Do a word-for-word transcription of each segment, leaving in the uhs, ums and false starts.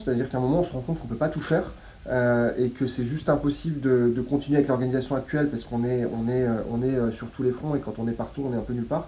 C'est-à-dire qu'à un moment, on se rend compte qu'on ne peut pas tout faire euh, et que c'est juste impossible de, de continuer avec l'organisation actuelle parce qu'on est, on est, on est sur tous les fronts et quand on est partout, on est un peu nulle part.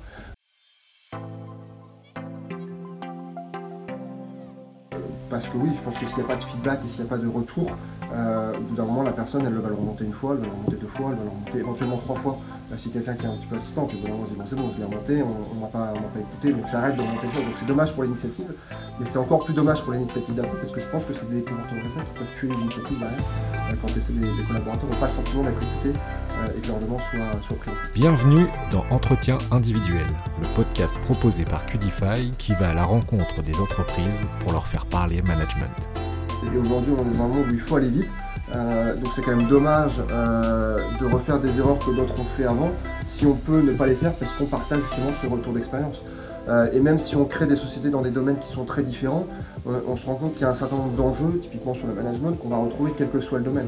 Parce que oui, je pense que s'il n'y a pas de feedback et s'il n'y a pas de retour, euh, au bout d'un moment, la personne, elle va le remonter une fois, elle va le remonter deux fois, elle va le remonter éventuellement trois fois. Là, si quelqu'un qui est un petit peu assistant, puis bon, bon, c'est bon, je l'ai remonté, on ne m'a pas, pas écouté, donc j'arrête de remonter le choses. Donc c'est dommage pour l'initiative, mais c'est encore plus dommage pour l'initiative d'après, parce que je pense que c'est des comportements comme ça qui peuvent tuer les initiatives derrière, euh, quand les, les collaborateurs n'ont pas le sentiment d'être écoutés euh, et que leur demande soit, soit prise. Bienvenue dans Entretien individuel, le podcast proposé par Qdify qui va à la rencontre des entreprises pour leur faire parler management. Et aujourd'hui, on est dans un monde où il faut aller vite, euh, donc c'est quand même dommage euh, de refaire des erreurs que d'autres ont fait avant, si on peut ne pas les faire parce qu'on partage justement ce retour d'expérience. Euh, et même si on crée des sociétés dans des domaines qui sont très différents, on, on se rend compte qu'il y a un certain nombre d'enjeux, typiquement sur le management, qu'on va retrouver quel que soit le domaine.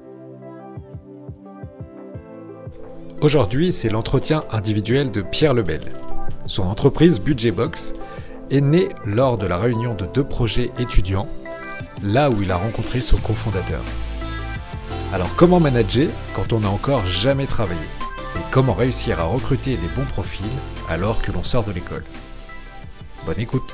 Aujourd'hui, c'est l'entretien individuel de Pierre Lebel. Son entreprise Budgetbox est née lors de la réunion de deux projets étudiants, là où il a rencontré son cofondateur. Alors comment manager quand on n'a encore jamais travaillé? Et comment réussir à recruter les bons profils alors que l'on sort de l'école? Bonne écoute.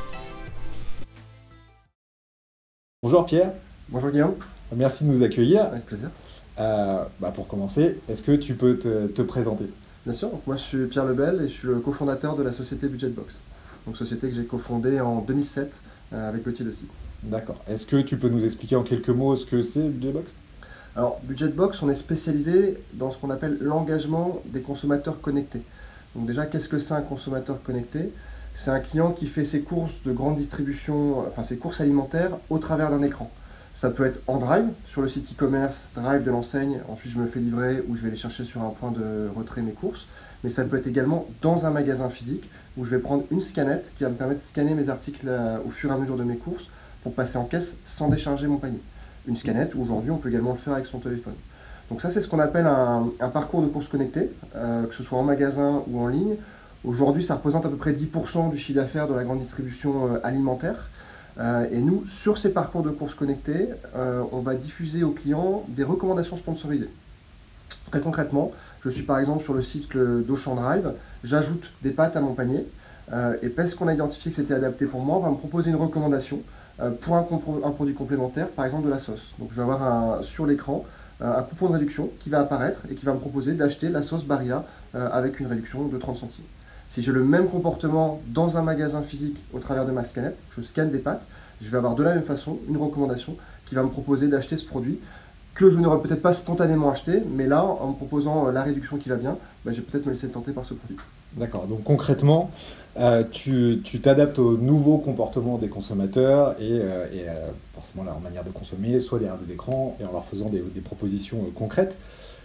Bonjour Pierre. Bonjour Guillaume. Merci de nous accueillir. Avec plaisir. Euh, bah pour commencer, est-ce que tu peux te, te présenter? Bien sûr, donc moi je suis Pierre Lebel et je suis le cofondateur de la société Budgetbox. Donc société que j'ai cofondée en deux mille sept euh, avec Gauthier Dessy. D'accord. Est-ce que tu peux nous expliquer en quelques mots ce que c'est Budgetbox? Alors Budgetbox, on est spécialisé dans ce qu'on appelle l'engagement des consommateurs connectés. Donc déjà, qu'est-ce que c'est un consommateur connecté? C'est un client qui fait ses courses de grande distribution, enfin ses courses alimentaires au travers d'un écran. Ça peut être en drive, sur le site e-commerce, drive de l'enseigne, ensuite je me fais livrer ou je vais aller chercher sur un point de retrait mes courses. Mais ça peut être également dans un magasin physique où je vais prendre une scannette qui va me permettre de scanner mes articles au fur et à mesure de mes courses pour passer en caisse sans décharger mon panier. Une scannette où aujourd'hui on peut également le faire avec son téléphone. Donc ça c'est ce qu'on appelle un, un parcours de courses connectées, euh, que ce soit en magasin ou en ligne. Aujourd'hui ça représente à peu près dix pour cent du chiffre d'affaires de la grande distribution euh, alimentaire. Euh, et nous, sur ces parcours de courses connectées, euh, on va diffuser aux clients des recommandations sponsorisées. Très concrètement, je suis par exemple sur le site d'Auchan Drive, j'ajoute des pâtes à mon panier, euh, et parce qu'on a identifié que c'était adapté pour moi, on va me proposer une recommandation euh, pour un, un produit complémentaire, par exemple de la sauce. Donc je vais avoir un, sur l'écran euh, un coupon de réduction qui va apparaître et qui va me proposer d'acheter la sauce Barilla euh, avec une réduction de trente centimes. Si j'ai le même comportement dans un magasin physique au travers de ma scannette, je scanne des pâtes, je vais avoir de la même façon une recommandation qui va me proposer d'acheter ce produit que je n'aurais peut-être pas spontanément acheté, mais là, en me proposant la réduction qui va bien, bah, je vais peut-être me laisser tenter par ce produit. D'accord, donc concrètement, euh, tu, tu t'adaptes aux nouveaux comportements des consommateurs et, euh, et euh, forcément leur manière de consommer, soit derrière des écrans et en leur faisant des, des propositions euh, concrètes.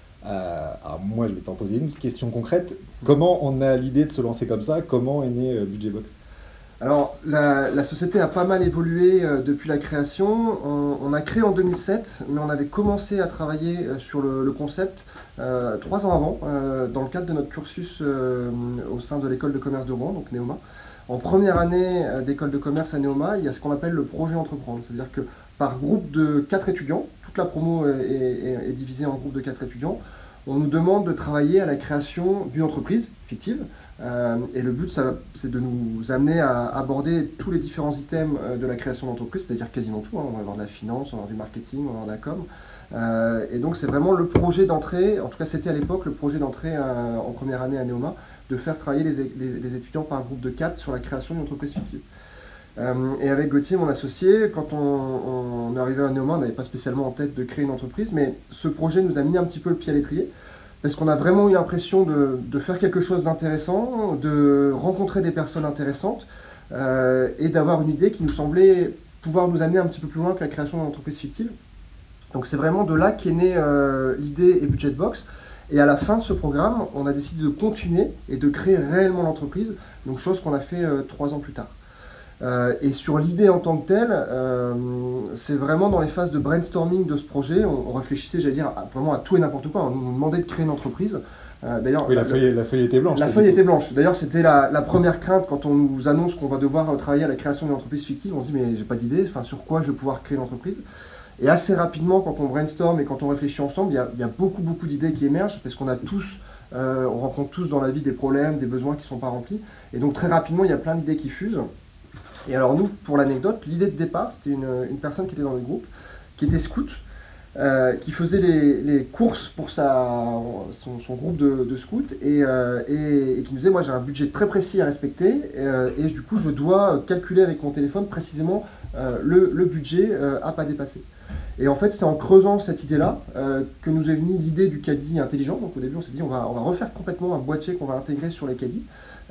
Euh, alors moi, je vais t'en poser une question concrète. Comment on a l'idée de se lancer comme ça? Comment est né euh, Budgetbox? Alors, la, la société a pas mal évolué euh, depuis la création. On, on a créé en deux mille sept, mais on avait commencé à travailler euh, sur le, le concept euh, trois ans avant, euh, dans le cadre de notre cursus euh, au sein de l'école de commerce de Rouen, donc Neoma. En première année euh, d'école de commerce à Neoma, il y a ce qu'on appelle le projet entreprendre. C'est-à-dire que par groupe de quatre étudiants, toute la promo est, est, est divisée en groupe de quatre étudiants, on nous demande de travailler à la création d'une entreprise fictive. Euh, et le but, ça, c'est de nous amener à aborder tous les différents items euh, de la création d'entreprise, c'est-à-dire quasiment tout. Hein. On va avoir de la finance, on va avoir du marketing, on va avoir de la com. Euh, et donc, c'est vraiment le projet d'entrée, en tout cas, c'était à l'époque le projet d'entrée euh, en première année à Neoma, de faire travailler les, les, les étudiants par un groupe de quatre sur la création d'une entreprise fictive. Euh, et avec Gauthier, mon associé, quand on, on est arrivé à Neoma, on n'avait pas spécialement en tête de créer une entreprise, mais ce projet nous a mis un petit peu le pied à l'étrier. Parce qu'on a vraiment eu l'impression de, de faire quelque chose d'intéressant, de rencontrer des personnes intéressantes euh, et d'avoir une idée qui nous semblait pouvoir nous amener un petit peu plus loin que la création d'une entreprise fictive. Donc c'est vraiment de là qu'est née euh, l'idée et Budgetbox. Et à la fin de ce programme, on a décidé de continuer et de créer réellement l'entreprise, donc chose qu'on a fait euh, trois ans plus tard. Euh, et sur l'idée en tant que telle, euh, c'est vraiment dans les phases de brainstorming de ce projet, on, on réfléchissait, j'allais dire, à, vraiment à tout et n'importe quoi. On nous demandait de créer une entreprise, Euh, d'ailleurs, oui, la, la, feuille, la feuille était blanche. La feuille était blanche. D'ailleurs, c'était la, la première crainte quand on nous annonce qu'on va devoir travailler à la création d'une entreprise fictive. On se dit, mais j'ai pas d'idée, enfin, sur quoi je vais pouvoir créer une entreprise. Et assez rapidement, quand on brainstorm et quand on réfléchit ensemble, il y a, il y a beaucoup, beaucoup d'idées qui émergent parce qu'on a tous, euh, on rencontre tous dans la vie des problèmes, des besoins qui ne sont pas remplis. Et donc, très rapidement, il y a plein d'idées qui fusent. Et alors, nous, pour l'anecdote, l'idée de départ, c'était une, une personne qui était dans le groupe, qui était scout, Euh, qui faisait les, les courses pour sa, son, son groupe de, de scouts et, euh, et, et qui nous disait, moi j'ai un budget très précis à respecter et, euh, et du coup je dois calculer avec mon téléphone précisément euh, le, le budget euh, à pas dépasser. Et en fait c'est en creusant cette idée-là euh, que nous est venue l'idée du caddie intelligent. Donc au début on s'est dit on va, on va refaire complètement un boîtier qu'on va intégrer sur les caddies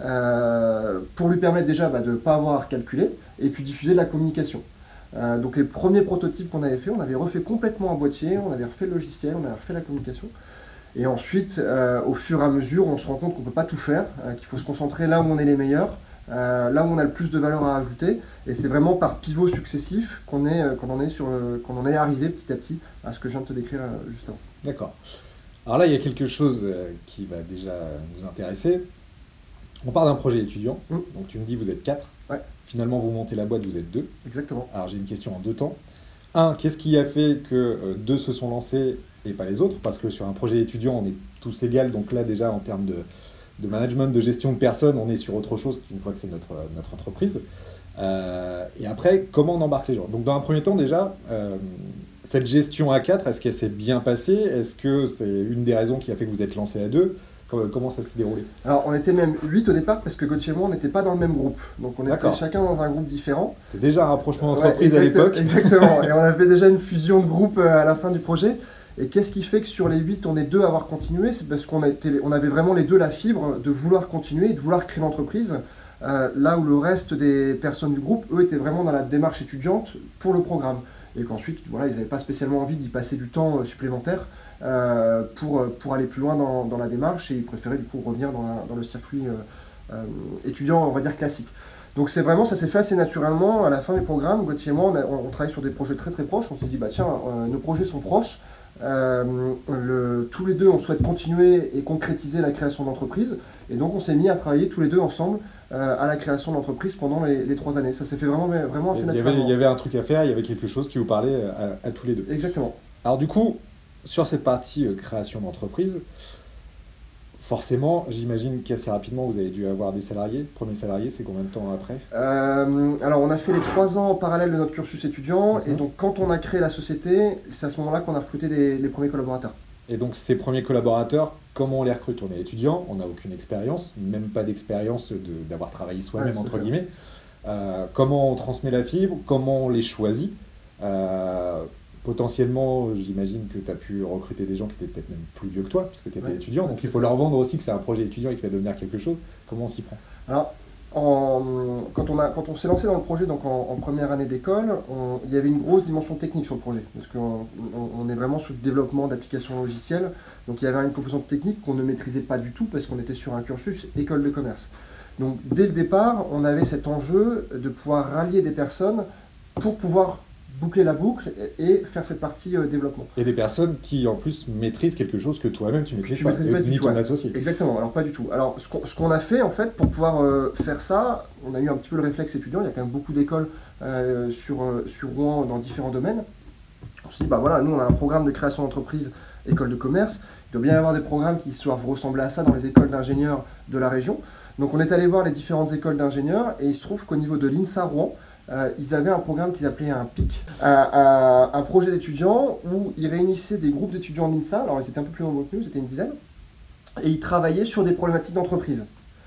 euh, pour lui permettre déjà bah, de ne pas avoir à calculer et puis diffuser de la communication. Euh, donc les premiers prototypes qu'on avait fait, on avait refait complètement un boîtier, on avait refait le logiciel, on avait refait la communication. Et ensuite, euh, au fur et à mesure, on se rend compte qu'on ne peut pas tout faire, euh, qu'il faut se concentrer là où on est les meilleurs, euh, là où on a le plus de valeur à ajouter. Et c'est vraiment par pivots successifs qu'on est, euh, qu'on en est sur le, qu'on en est arrivé petit à petit à ce que je viens de te décrire euh, juste avant. D'accord. Alors là, il y a quelque chose euh, qui va déjà nous intéresser. On part d'un projet étudiant, mmh. donc tu me dis vous êtes quatre. Ouais. Finalement, vous montez la boîte, vous êtes deux. Exactement. Alors, j'ai une question en deux temps. Un, qu'est-ce qui a fait que euh, deux se sont lancés et pas les autres? Parce que sur un projet étudiant, on est tous égaux. Donc là, déjà, en termes de, de management, de gestion de personnes, on est sur autre chose qu'une fois que c'est notre, notre entreprise. Euh, et après, comment on embarque les gens? Donc, dans un premier temps, déjà, euh, cette gestion à quatre, est-ce qu'elle s'est bien passée? Est-ce que c'est une des raisons qui a fait que vous êtes lancés à deux? Comment ça s'est déroulé? Alors, on était même huit au départ parce que Gauthier et moi, on n'était pas dans le même groupe. Donc, on était chacun dans un groupe différent. C'était déjà un rapprochement d'entreprise ouais, à l'époque. Exactement. Et on avait déjà une fusion de groupe à la fin du projet. Et qu'est-ce qui fait que sur les huit, on est deux à avoir continué? C'est parce qu'on était, on avait vraiment les deux la fibre de vouloir continuer, de vouloir créer l'entreprise. Euh, là où le reste des personnes du groupe, eux, étaient vraiment dans la démarche étudiante pour le programme. Et qu'ensuite, voilà, ils n'avaient pas spécialement envie d'y passer du temps supplémentaire. Euh, pour, pour aller plus loin dans, dans la démarche et ils préféraient du coup revenir dans, la, dans le circuit euh, euh, étudiant, on va dire classique. Donc c'est vraiment, ça s'est fait assez naturellement à la fin du programme. Gauthier et moi, on, a, on, on travaille sur des projets très très proches. On s'est dit, bah tiens, euh, nos projets sont proches. Euh, le, tous les deux, on souhaite continuer et concrétiser la création d'entreprise. Et donc on s'est mis à travailler tous les deux ensemble euh, à la création d'entreprise pendant les, les trois années. Ça s'est fait vraiment, vraiment assez il y avait, naturellement. Il y avait un truc à faire, il y avait quelque chose qui vous parlait à, à tous les deux. Exactement. Alors du coup, sur cette partie euh, création d'entreprise, forcément, j'imagine qu'assez rapidement, vous avez dû avoir des salariés. Le premier salarié, c'est combien de temps après? euh, Alors, on a fait les trois ans en parallèle de notre cursus étudiant. Mm-hmm. Et donc, quand on a créé la société, c'est à ce moment-là qu'on a recruté des, les premiers collaborateurs. Et donc, ces premiers collaborateurs, comment on les recrute? On est étudiant, on n'a aucune expérience, même pas d'expérience de, d'avoir travaillé soi-même, ouais, entre guillemets. Euh, comment on transmet la fibre? Comment on les choisit? euh, Potentiellement, j'imagine que tu as pu recruter des gens qui étaient peut-être même plus vieux que toi, puisque tu étais ouais, étudiant. Donc, il faut leur vendre aussi que c'est un projet étudiant et qu'il va devenir quelque chose. Comment on s'y prend? Alors, en, quand, on a, quand on s'est lancé dans le projet, donc en, en première année d'école, on, il y avait une grosse dimension technique sur le projet. Parce qu'on on, on est vraiment sur le développement d'applications logicielles. Donc, il y avait une composante technique qu'on ne maîtrisait pas du tout parce qu'on était sur un cursus école de commerce. Donc, dès le départ, on avait cet enjeu de pouvoir rallier des personnes pour pouvoir boucler la boucle et faire cette partie euh, développement. Et des personnes qui en plus maîtrisent quelque chose que toi-même tu maîtrises pas, pas ni ton associé. Exactement, alors pas du tout. Alors ce qu'on, ce qu'on a fait en fait pour pouvoir euh, faire ça, on a eu un petit peu le réflexe étudiant, il y a quand même beaucoup d'écoles euh, sur, euh, sur Rouen dans différents domaines. On s'est dit, bah voilà, nous on a un programme de création d'entreprise, école de commerce, il doit bien y avoir des programmes qui doivent ressembler à ça dans les écoles d'ingénieurs de la région. Donc on est allé voir les différentes écoles d'ingénieurs et il se trouve qu'au niveau de l'INSA Rouen, Euh, ils avaient un programme qu'ils appelaient un P I C, un, un, un projet d'étudiants où ils réunissaient des groupes d'étudiants de l'INSA, alors ils étaient un peu plus nombreux que nous, c'était une dizaine, et ils travaillaient sur des problématiques d'entreprise.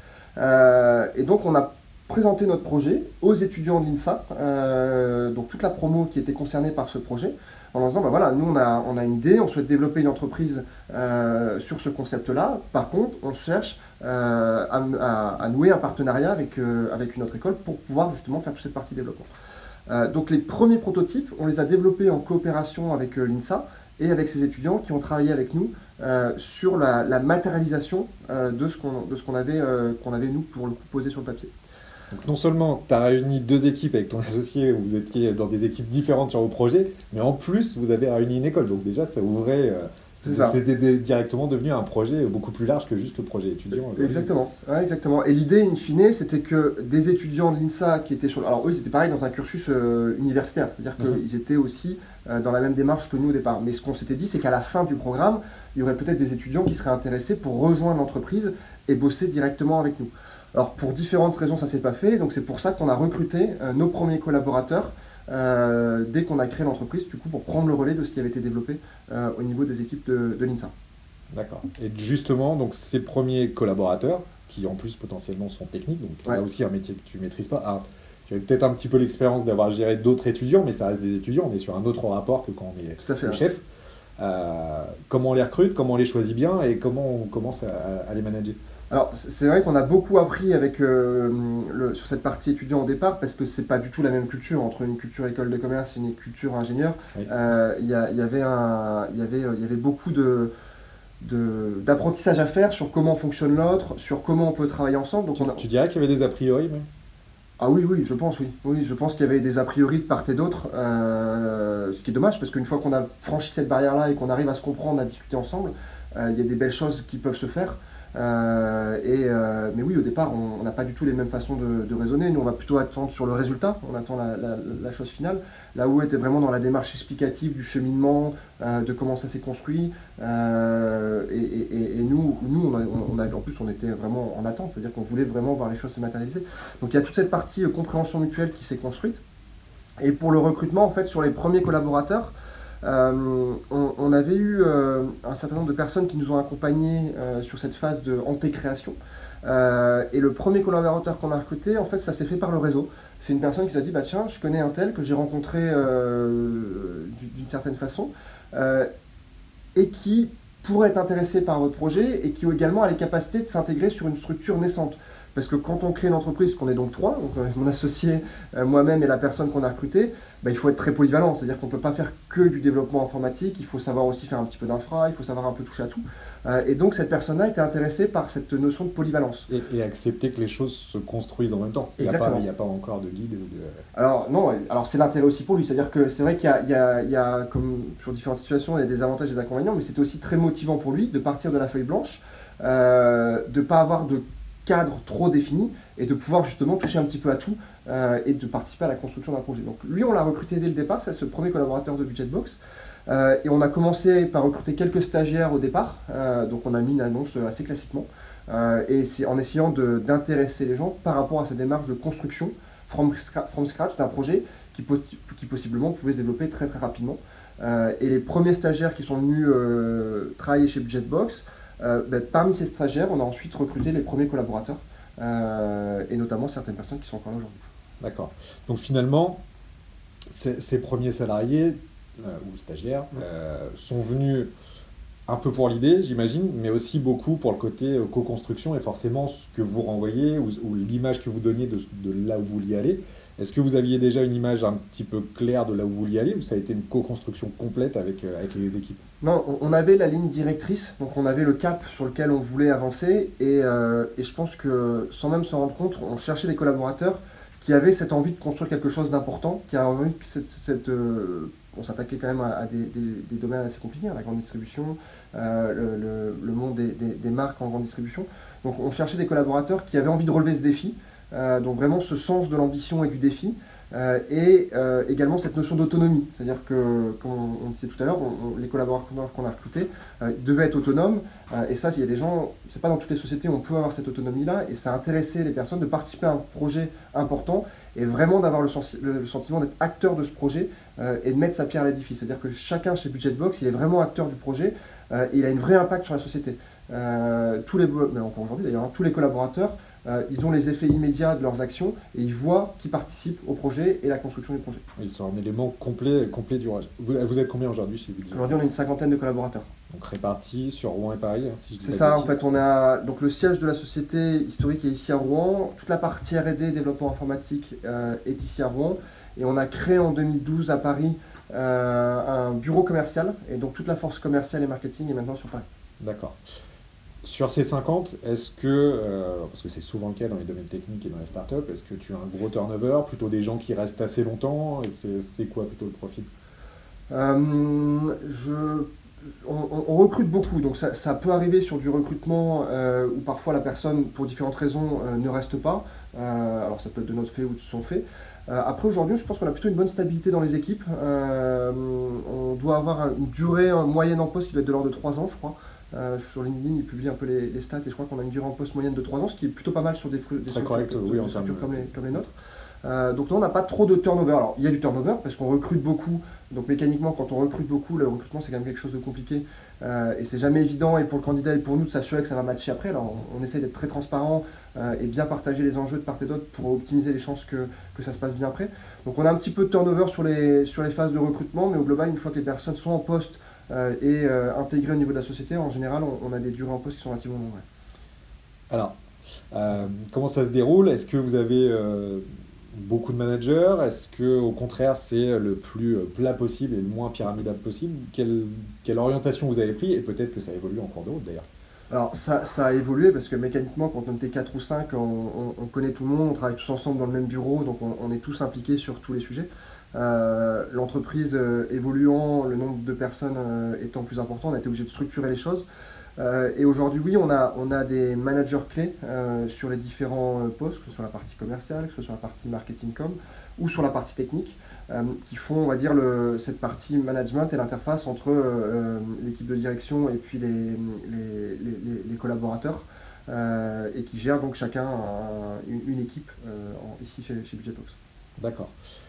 Euh, et donc on a présenté notre projet aux étudiants de l'INSA, euh, donc toute la promo qui était concernée par ce projet, en leur disant, bah voilà, nous on a, on a une idée, on souhaite développer une entreprise euh, sur ce concept-là, par contre on cherche euh, à, à, à nouer un partenariat avec, euh, avec une autre école pour pouvoir justement faire toute cette partie développement. Euh, donc les premiers prototypes, on les a développés en coopération avec euh, l'INSA et avec ces étudiants qui ont travaillé avec nous euh, sur la, la matérialisation euh, de ce qu'on, de ce qu'on avait, euh, qu'on avait nous pour le coup posé sur le papier. Donc non seulement tu as réuni deux équipes avec ton associé, où vous étiez dans des équipes différentes sur vos projets, mais en plus vous avez réuni une école. Donc déjà ça ouvrait, euh, C'est ça. C'est directement devenu un projet beaucoup plus large que juste le projet étudiant. Exactement, ouais, exactement. Et l'idée, in fine, c'était que des étudiants de l'INSA qui étaient sur... Alors eux, ils étaient pareil dans un cursus euh, universitaire, c'est-à-dire qu'ils mm-hmm. étaient aussi euh, dans la même démarche que nous au départ. Mais ce qu'on s'était dit, c'est qu'à la fin du programme, il y aurait peut-être des étudiants qui seraient intéressés pour rejoindre l'entreprise et bosser directement avec nous. Alors pour différentes raisons, ça ne s'est pas fait, donc c'est pour ça qu'on a recruté euh, nos premiers collaborateurs Euh, dès qu'on a créé l'entreprise, du coup, pour prendre le relais de ce qui avait été développé euh, au niveau des équipes de, de l'INSA. D'accord. Et justement, donc ces premiers collaborateurs, qui en plus potentiellement sont techniques, donc ouais. Là aussi un métier que tu ne maîtrises pas. Alors, tu as peut-être un petit peu l'expérience d'avoir géré d'autres étudiants, mais ça reste des étudiants, on est sur un autre rapport que quand on est Tout à fait, le ouais. chef. Euh, comment on les recrute, comment on les choisit bien et comment on commence à, à les manager? Alors, c'est vrai qu'on a beaucoup appris avec, euh, le, sur cette partie étudiant au départ, parce que c'est pas du tout la même culture entre une culture école de commerce et une culture ingénieur. Il oui. euh, y, y, avait un, y, avait, y avait beaucoup de, de, d'apprentissage à faire sur comment fonctionne l'autre, sur comment on peut travailler ensemble. Donc tu, on a... tu dirais qu'il y avait des a priori même? Ah oui, oui, je pense, oui. Oui, je pense qu'il y avait des a priori de part et d'autre, euh, ce qui est dommage, parce qu'une fois qu'on a franchi cette barrière-là et qu'on arrive à se comprendre, à discuter ensemble, il euh, y a des belles choses qui peuvent se faire. Euh, et, euh, mais oui, au départ, on n'a pas du tout les mêmes façons de, de raisonner. Nous, on va plutôt attendre sur le résultat, on attend la, la, la chose finale. Là où était vraiment dans la démarche explicative du cheminement, euh, de comment ça s'est construit. Euh, et, et, et nous, nous on a, on a, en plus, on était vraiment en attente, c'est-à-dire qu'on voulait vraiment voir les choses se matérialiser. Donc il y a toute cette partie euh, compréhension mutuelle qui s'est construite. Et pour le recrutement, en fait, sur les premiers collaborateurs, Euh, on, on avait eu euh, un certain nombre de personnes qui nous ont accompagnés euh, sur cette phase de anté-création. Euh, et le premier collaborateur qu'on a recruté, en fait, ça s'est fait par le réseau. C'est une personne qui nous a dit, bah tiens, je connais un tel que j'ai rencontré euh, d'une certaine façon euh, et qui pourrait être intéressé par votre projet et qui a également les capacités de s'intégrer sur une structure naissante. Parce que quand on crée une entreprise, qu'on est donc trois, donc euh, mon associé, euh, moi-même et la personne qu'on a recrutée, bah, il faut être très polyvalent. C'est-à-dire qu'on ne peut pas faire que du développement informatique, il faut savoir aussi faire un petit peu d'infra, il faut savoir un peu toucher à tout. Euh, et donc cette personne-là était intéressée par cette notion de polyvalence. Et, et accepter que les choses se construisent en même temps. Exactement. Il n'y a, a pas encore de guide. De... Alors non, alors c'est l'intérêt aussi pour lui. C'est-à-dire que c'est vrai qu'il y a, il y a, il y a, comme sur différentes situations, il y a des avantages et des inconvénients, mais c'était aussi très motivant pour lui de partir de la feuille blanche, euh, de ne pas avoir de cadre trop défini et de pouvoir justement toucher un petit peu à tout euh, et de participer à la construction d'un projet. Donc lui, on l'a recruté dès le départ, c'est ce premier collaborateur de Budgetbox. Euh, et on a commencé par recruter quelques stagiaires au départ, euh, donc on a mis une annonce assez classiquement, euh, et c'est en essayant de, d'intéresser les gens par rapport à cette démarche de construction from, from scratch d'un projet qui, qui possiblement pouvait se développer très très rapidement. Euh, et les premiers stagiaires qui sont venus euh, travailler chez Budgetbox, Euh, ben, parmi ces stagiaires, on a ensuite recruté les premiers collaborateurs, euh, et notamment certaines personnes qui sont encore là aujourd'hui. D'accord. Donc finalement, ces, ces premiers salariés euh, ou stagiaires euh, sont venus un peu pour l'idée, j'imagine, mais aussi beaucoup pour le côté euh, co-construction et forcément ce que vous renvoyez ou, ou l'image que vous donniez de, de là où vous vouliez aller. Est-ce que vous aviez déjà une image un petit peu claire de là où vous vouliez aller ou ça a été une co-construction complète avec, euh, avec les équipes? Non, on avait la ligne directrice, donc on avait le cap sur lequel on voulait avancer et, euh, et je pense que sans même s'en rendre compte, on cherchait des collaborateurs qui avaient cette envie de construire quelque chose d'important, qui avaient envie que cette, cette, euh, on s'attaquait quand même à, à des, des, des domaines assez compliqués, à la grande distribution, euh, le, le, le monde des, des, des marques en grande distribution. Donc on cherchait des collaborateurs qui avaient envie de relever ce défi, euh, donc vraiment ce sens de l'ambition et du défi. Euh, et euh, également cette notion d'autonomie, c'est-à-dire que, comme on, on disait tout à l'heure, on, on, les collaborateurs qu'on a recrutés euh, devaient être autonomes, euh, et ça, il y a des gens, c'est pas dans toutes les sociétés où on peut avoir cette autonomie-là, et ça a intéressé les personnes de participer à un projet important, et vraiment d'avoir le, sens, le, le sentiment d'être acteur de ce projet, euh, et de mettre sa pierre à l'édifice, c'est-à-dire que chacun chez Budgetbox, il est vraiment acteur du projet, euh, et il a un vrai impact sur la société. Euh, tous les, mais encore aujourd'hui d'ailleurs, hein, tous les collaborateurs, Euh, ils ont les effets immédiats de leurs actions et ils voient qui participe au projet et la construction du projet. Ils sont un élément complet, complet du projet. Vous, vous êtes combien aujourd'hui chez Budget? Aujourd'hui, on a une cinquantaine de collaborateurs. Donc répartis sur Rouen et Paris, hein, si je dis C'est pas ça, de en fait, on a donc le siège de la société historique est ici à Rouen. Toute la partie R et D, développement informatique, euh, est ici à Rouen. Et on a créé en deux mille douze à Paris euh, un bureau commercial. Et donc toute la force commerciale et marketing est maintenant sur Paris. D'accord. Sur ces cinquante, est-ce que, euh, parce que c'est souvent le cas dans les domaines techniques et dans les startups, est-ce que tu as un gros turnover, plutôt des gens qui restent assez longtemps? C'est, c'est quoi plutôt le profil? euh, je, on, on- on recrute beaucoup, donc ça, ça peut arriver sur du recrutement euh, où parfois la personne, pour différentes raisons, euh, ne reste pas. Euh, alors ça peut être de notre fait ou de son fait. Euh, après aujourd'hui, je pense qu'on a plutôt une bonne stabilité dans les équipes. Euh, on doit avoir un- une durée euh, moyenne en poste qui va être de l'ordre de trois ans, je crois. Euh, sur LinkedIn, ils publient un peu les, les stats et je crois qu'on a une durée en poste moyenne de trois ans, ce qui est plutôt pas mal sur des, fru- des Très structures, correct, de- oui, des en structures termes comme de... les, comme les nôtres. Euh, donc là, on n'a pas trop de turnover. Alors, il y a du turnover parce qu'on recrute beaucoup. Donc mécaniquement, quand on recrute beaucoup, le recrutement, c'est quand même quelque chose de compliqué. Euh, et c'est jamais évident, et pour le candidat et pour nous, de s'assurer que ça va matcher après. Alors, on, on essaie d'être très transparent euh, et bien partager les enjeux de part et d'autre pour optimiser les chances que, que ça se passe bien après. Donc, on a un petit peu de turnover sur les, sur les phases de recrutement, mais au global, une fois que les personnes sont en poste euh, et euh, intégrées au niveau de la société, en général, on, on a des durées en poste qui sont relativement longues. Ouais. Alors, euh, comment ça se déroule? Est-ce que vous avez euh, beaucoup de managers? Est-ce que au contraire c'est le plus euh, plat possible et le moins pyramidal possible? Quelle, quelle orientation vous avez pris? Et peut-être que ça évolue en cours de route d'ailleurs. Alors ça, ça a évolué parce que mécaniquement quand on était quatre ou cinq, on, on- on connaît tout le monde, on travaille tous ensemble dans le même bureau, donc on, on est tous impliqués sur tous les sujets. Euh, L'entreprise euh, évoluant, le nombre de personnes euh, étant plus important, on a été obligé de structurer les choses. Euh, et aujourd'hui, oui, on a, on a des managers clés euh, sur les différents euh, postes, que ce soit sur la partie commerciale, que ce soit sur la partie marketing com ou sur la partie technique, euh, qui font, on va dire, le- cette partie management et l'interface entre euh, l'équipe de direction et puis les, les, les- les- les collaborateurs, euh, et qui gèrent donc chacun un- une, une équipe euh, en- ici chez, chez Budgetbox. D'accord.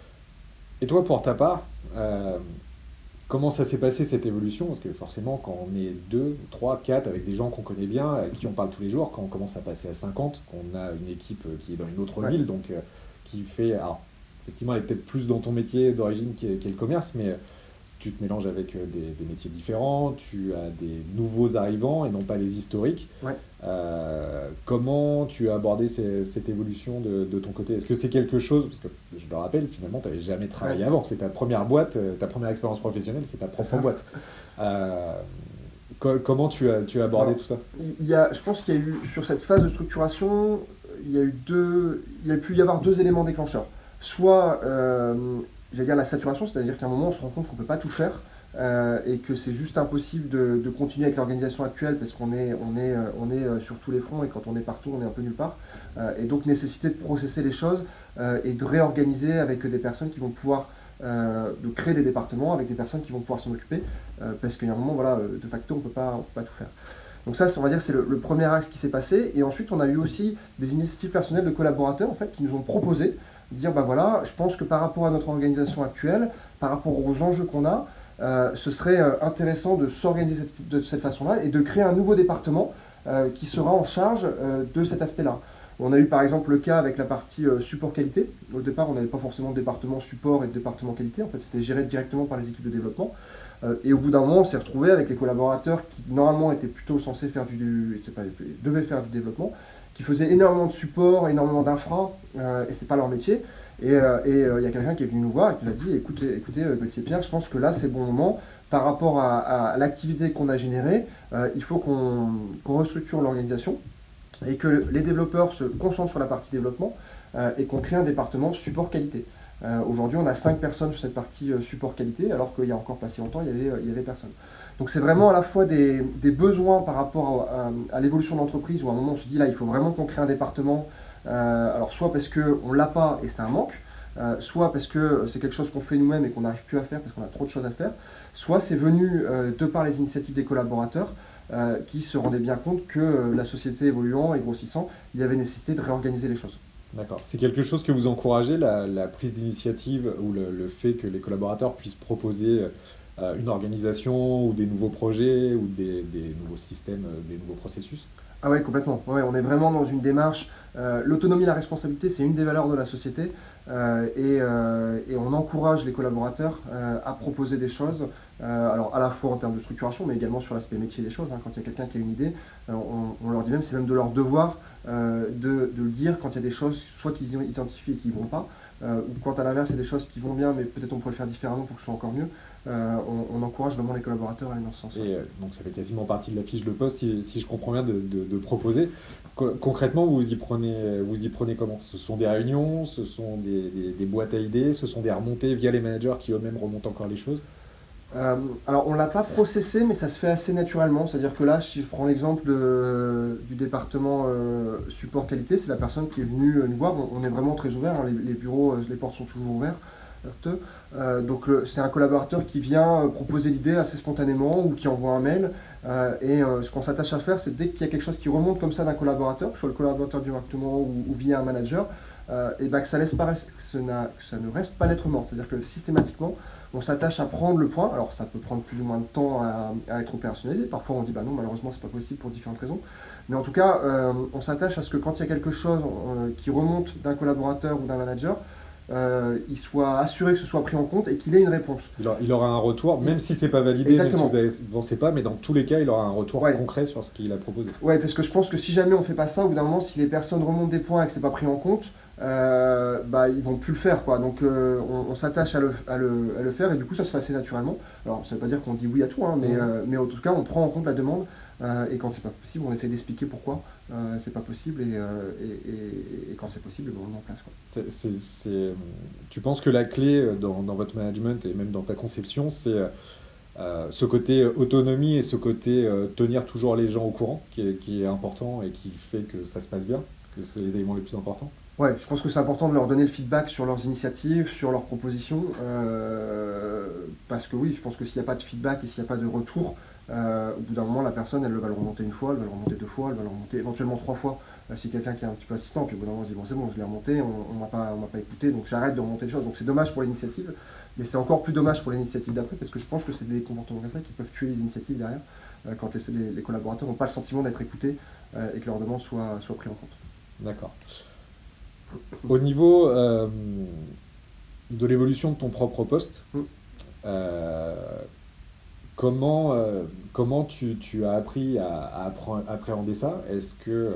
Et toi, pour ta part, euh, comment ça s'est passé cette évolution? Parce que forcément, quand on est deux, trois, quatre, avec des gens qu'on connaît bien, avec qui on parle tous les jours, quand on commence à passer à cinquante, qu'on a une équipe euh, qui est dans une autre Ouais. ville, donc euh, qui fait, alors effectivement, elle est peut-être plus dans ton métier d'origine qui est, qui est le commerce, mais euh, tu te mélanges avec euh, des, des métiers différents, tu as des nouveaux arrivants et non pas les historiques. Ouais. Euh, comment tu as abordé ces- cette évolution de, de ton côté? Est-ce que c'est quelque chose, parce que je le rappelle, finalement, tu n'avais jamais travaillé Ouais. avant, c'est ta première boîte, euh, ta première expérience professionnelle, c'est ta C'est propre ça. boîte. Euh, co- comment tu as, tu as abordé Alors, tout ça? il y a, je pense qu'il y a eu, sur cette phase de structuration, il y a eu deux, il y a pu y avoir deux éléments déclencheurs. Soit, euh, j'allais dire la saturation, c'est-à-dire qu'à un moment, on se rend compte qu'on ne peut pas tout faire euh, et que c'est juste impossible de, de continuer avec l'organisation actuelle parce qu'on est, on est, euh, on est euh, sur tous les fronts et quand on est partout, on est un peu nulle part. Euh, et donc, nécessité de processer les choses euh, et de réorganiser avec des personnes qui vont pouvoir, euh, de créer des départements avec des personnes qui vont pouvoir s'en occuper euh, parce qu'il y a un moment, voilà, euh, de facto, on ne peut pas, on peut pas tout faire. Donc ça, c'est- on va dire, c'est le, le premier axe qui s'est passé. Et ensuite, on a eu aussi des initiatives personnelles de collaborateurs en fait, qui nous ont proposé de dire, bah voilà, je pense que par rapport à notre organisation actuelle, par rapport aux enjeux qu'on a, euh, ce serait euh, intéressant de s'organiser cette- de cette façon-là et de créer un nouveau département euh, qui sera en charge euh, de cet aspect-là. On a eu par exemple le cas avec la partie euh, support qualité. Au départ, on n'avait pas forcément de département support et de département qualité. En fait, c'était géré directement par les équipes de développement. Euh, et au bout d'un moment, on s'est retrouvé avec les collaborateurs qui normalement étaient plutôt censés faire du, c'est pas, devaient faire du développement, qui faisaient énormément de support, énormément d'infra, euh, et c'est pas leur métier. Et euh, et, euh, il y a quelqu'un qui est venu nous voir et qui nous a dit, écoutez, écoutez euh, Gauthier Pierre, je pense que là c'est le bon moment par rapport à, à l'activité qu'on a générée, euh, il faut qu'on qu'on restructure l'organisation et que les développeurs se concentrent sur la partie développement euh, et qu'on crée un département support qualité. Euh, Aujourd'hui, on a cinq personnes sur cette partie euh, support qualité, alors qu'il y a encore pas si longtemps, il y avait, euh, il y avait personne. Donc c'est vraiment à la fois des, des besoins par rapport à, à- à l'évolution de l'entreprise, où à un moment on se dit là, il faut vraiment qu'on crée un département, euh, alors soit parce qu'on ne l'a pas et c'est un manque, euh, soit parce que c'est quelque chose qu'on fait nous-mêmes et qu'on n'arrive plus à faire parce qu'on a trop de choses à faire, soit c'est venu euh, de par les initiatives des collaborateurs euh, qui se rendaient bien compte que euh, la société évoluant et grossissant, il y avait nécessité de réorganiser les choses. D'accord. C'est quelque chose que vous encouragez, la, la prise d'initiative ou le, le fait que les collaborateurs puissent proposer euh, une organisation ou des nouveaux projets ou des, des nouveaux systèmes, euh, des nouveaux processus? Ah ouais, complètement. Ouais, on est vraiment dans une démarche. Euh, l'autonomie et la responsabilité, c'est une des valeurs de la société. Euh, et, euh, et on encourage les collaborateurs euh, à proposer des choses. Euh, alors à la fois en termes de structuration, mais également sur l'aspect métier des choses. Hein. Quand il y a quelqu'un qui a une idée, euh, on, on leur dit même, c'est même de leur devoir euh, de, de le dire quand il y a des choses, soit qu'ils identifient et qui ne vont pas, euh, ou quand à l'inverse, il y a des choses qui vont bien, mais peut-être on pourrait le faire différemment pour que ce soit encore mieux. Euh, on, on encourage vraiment les collaborateurs à aller dans ce sens. Et euh, donc ça fait quasiment partie de la fiche de poste, si, si je comprends bien, de, de- de proposer. Co- concrètement, vous y prenez, vous y prenez comment? Ce sont des réunions, ce sont des, des- des boîtes à idées, ce sont des remontées via les managers qui eux-mêmes remontent encore les choses? Euh, alors, on ne l'a pas processé, mais ça se fait assez naturellement. C'est-à-dire que là, si je prends l'exemple de- du département euh, support qualité, c'est la personne qui est venue euh, nous voir. On, on est vraiment très ouvert, hein, les, les bureaux, euh, les portes sont toujours ouvertes. Euh, donc, le- c'est un collaborateur qui vient euh, proposer l'idée assez spontanément ou qui envoie un mail. Euh, et euh, ce qu'on s'attache à faire, c'est dès qu'il y a quelque chose qui remonte comme ça d'un collaborateur, que ce soit le collaborateur directement ou, ou via un manager, euh, et ben que ça, laisse pas, rest- que ça n'a- que ça ne reste pas lettre morte. C'est-à-dire que systématiquement, on s'attache à prendre le point. Alors, ça peut prendre plus ou moins de temps à, à être opérationnalisé. Parfois, on dit bah non, malheureusement, c'est pas possible pour différentes raisons. Mais en tout cas, euh, on s'attache à ce que quand il y a quelque chose euh, qui remonte d'un collaborateur ou d'un manager, euh, il soit assuré que ce soit pris en compte et qu'il ait une réponse. Il, aura, il aura un retour, même si c'est pas validé, Exactement. même si vous n'avancez pas, mais dans tous les cas, il aura un retour Ouais. concret sur ce qu'il a proposé. Ouais, parce que je pense que si jamais on fait pas ça, au bout d'un moment, si les personnes remontent des points et que c'est pas pris en compte, euh, bah ils vont plus le faire, quoi. Donc euh, on, on s'attache à le, à, le, à le faire et du coup ça se fait assez naturellement. Alors ça veut pas dire qu'on dit oui à tout, hein, mais, Mhm. euh, mais en tout cas on prend en compte la demande euh, et quand c'est pas possible, on essaie d'expliquer pourquoi euh, c'est pas possible et, euh, et, et- et quand c'est possible, on le met en place, quoi. C'est- c'est- c'est- Tu penses que la clé dans, dans votre management et même dans ta conception, c'est euh, ce côté autonomie et ce côté euh, tenir toujours les gens au courant qui est, qui est important et qui fait que ça se passe bien, que c'est les éléments les plus importants? Ouais, je pense que c'est important de leur donner le feedback sur leurs initiatives, sur leurs propositions, euh, parce que oui, je pense que s'il n'y a pas de feedback et s'il n'y a pas de retour, euh, au bout d'un moment, la personne, elle va le remonter une fois, elle va le remonter deux fois, elle va le remonter éventuellement trois fois. Euh, si quelqu'un qui est un petit peu assistant, puis au bout d'un moment, on se dit, bon, c'est bon, je l'ai remonté, on ne m'a pas, on m'a pas écouté, donc j'arrête de remonter les choses. Donc c'est dommage pour l'initiative, mais c'est encore plus dommage pour l'initiative d'après, parce que je pense que c'est des comportements comme ça qui peuvent tuer les initiatives derrière, euh, quand les, les- les collaborateurs n'ont pas le sentiment d'être écoutés euh, et que leurs demandes soient, soient prises en compte. D'accord. Au niveau euh, de l'évolution de ton propre poste, Mm. euh, comment, euh, comment tu, tu as appris à, à appre- appréhender ça? Est-ce que, euh,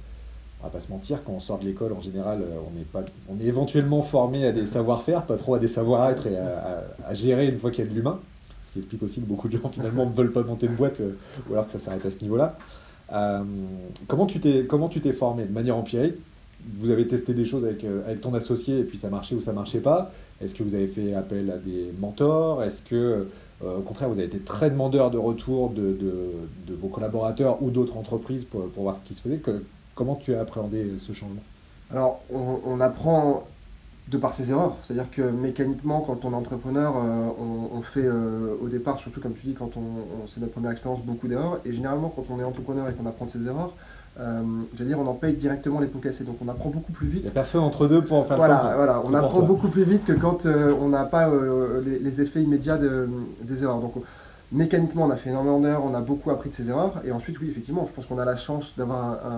on va pas se mentir, quand on sort de l'école, en général, euh, on est pas, on est éventuellement formé à des savoir-faire, pas trop à des savoir-être et à, à- à gérer une fois qu'il y a de l'humain. Ce qui explique aussi que beaucoup de gens finalement ne veulent pas monter de boîte, euh, ou alors que ça s'arrête à ce niveau-là. Euh, comment tu t'es, comment tu t'es formé de manière empirique? Vous avez testé des choses avec, euh, avec ton associé et puis ça marchait ou ça marchait pas? Est-ce que vous avez fait appel à des mentors? Est-ce que, euh, au contraire, vous avez été très demandeur de retour de, de- de vos collaborateurs ou d'autres entreprises pour, pour voir ce qui se faisait? Que- comment tu as appréhendé ce changement? Alors, on, on apprend de par ses erreurs. C'est-à-dire que mécaniquement, quand on est entrepreneur, euh, on, on fait euh, au départ, surtout comme tu dis, quand on, on- c'est notre première expérience, beaucoup d'erreurs. Et généralement, quand on est entrepreneur et qu'on apprend de ses erreurs, euh, j'allais dire, on en paye directement les pots cassés. Donc on apprend beaucoup plus Il vite. n'y a personne entre deux pour en faire le Voilà, tampon. voilà, C'est on pour apprend toi. beaucoup plus vite que quand euh, on n'a pas euh, les, les effets immédiats de- des erreurs. Donc mécaniquement, on a fait énormément d'erreurs, on a beaucoup appris de ces erreurs. Et ensuite, oui, effectivement, je pense qu'on a la chance d'avoir un-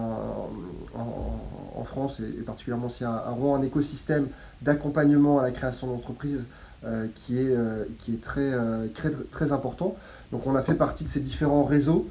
un- en, en France, et, et particulièrement aussi à, à Rouen, un écosystème d'accompagnement à la création d'entreprises euh, qui est, euh, qui est très, euh, très, très important. Donc on a fait partie de ces différents réseaux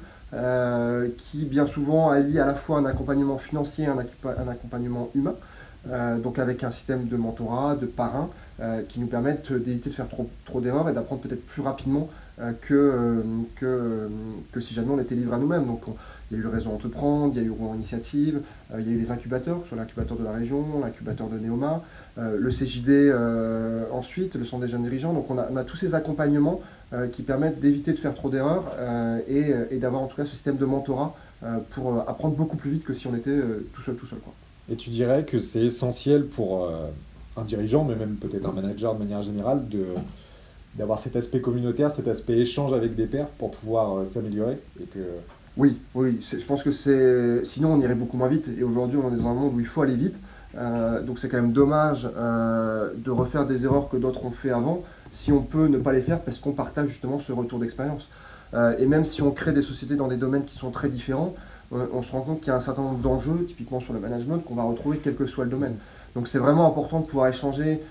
euh, qui bien souvent allient à la fois un accompagnement financier et un, accopa- un accompagnement humain. Euh, donc avec un système de mentorat, de parrain, euh, qui nous permettent d'éviter de faire trop, trop d'erreurs et d'apprendre peut-être plus rapidement euh, que, euh, que, euh, que si jamais on était livré à nous-mêmes. Donc on- il y a eu le réseau Entreprendre, il y a eu Rouen Initiative, euh, il y a eu les incubateurs, soit l'incubateur de la région, l'incubateur de Neoma, euh, le C J D euh, ensuite, le Centre des jeunes dirigeants. Donc on a, on a tous ces accompagnements euh, qui permettent d'éviter de faire trop d'erreurs euh, et, et d'avoir en tout cas ce système de mentorat euh, pour euh, apprendre beaucoup plus vite que si on était euh, tout seul, tout seul, quoi. Et tu dirais que c'est essentiel pour euh, un dirigeant, mais même peut-être un manager de manière générale, de, d'avoir cet aspect communautaire, cet aspect échange avec des pairs pour pouvoir euh, s'améliorer et que... Oui, oui, c'est- je pense que c'est. Sinon, on irait beaucoup moins vite. Et aujourd'hui, on est dans un monde où il faut aller vite. Euh, donc, c'est quand même dommage euh, de refaire des erreurs que d'autres ont fait avant, si on peut ne pas les faire parce qu'on partage justement ce retour d'expérience. Euh, et même si on crée des sociétés dans des domaines qui sont très différents, on, on se rend compte qu'il y a un certain nombre d'enjeux, typiquement sur le management, qu'on va retrouver quel que soit le domaine. Donc, c'est vraiment important de pouvoir échanger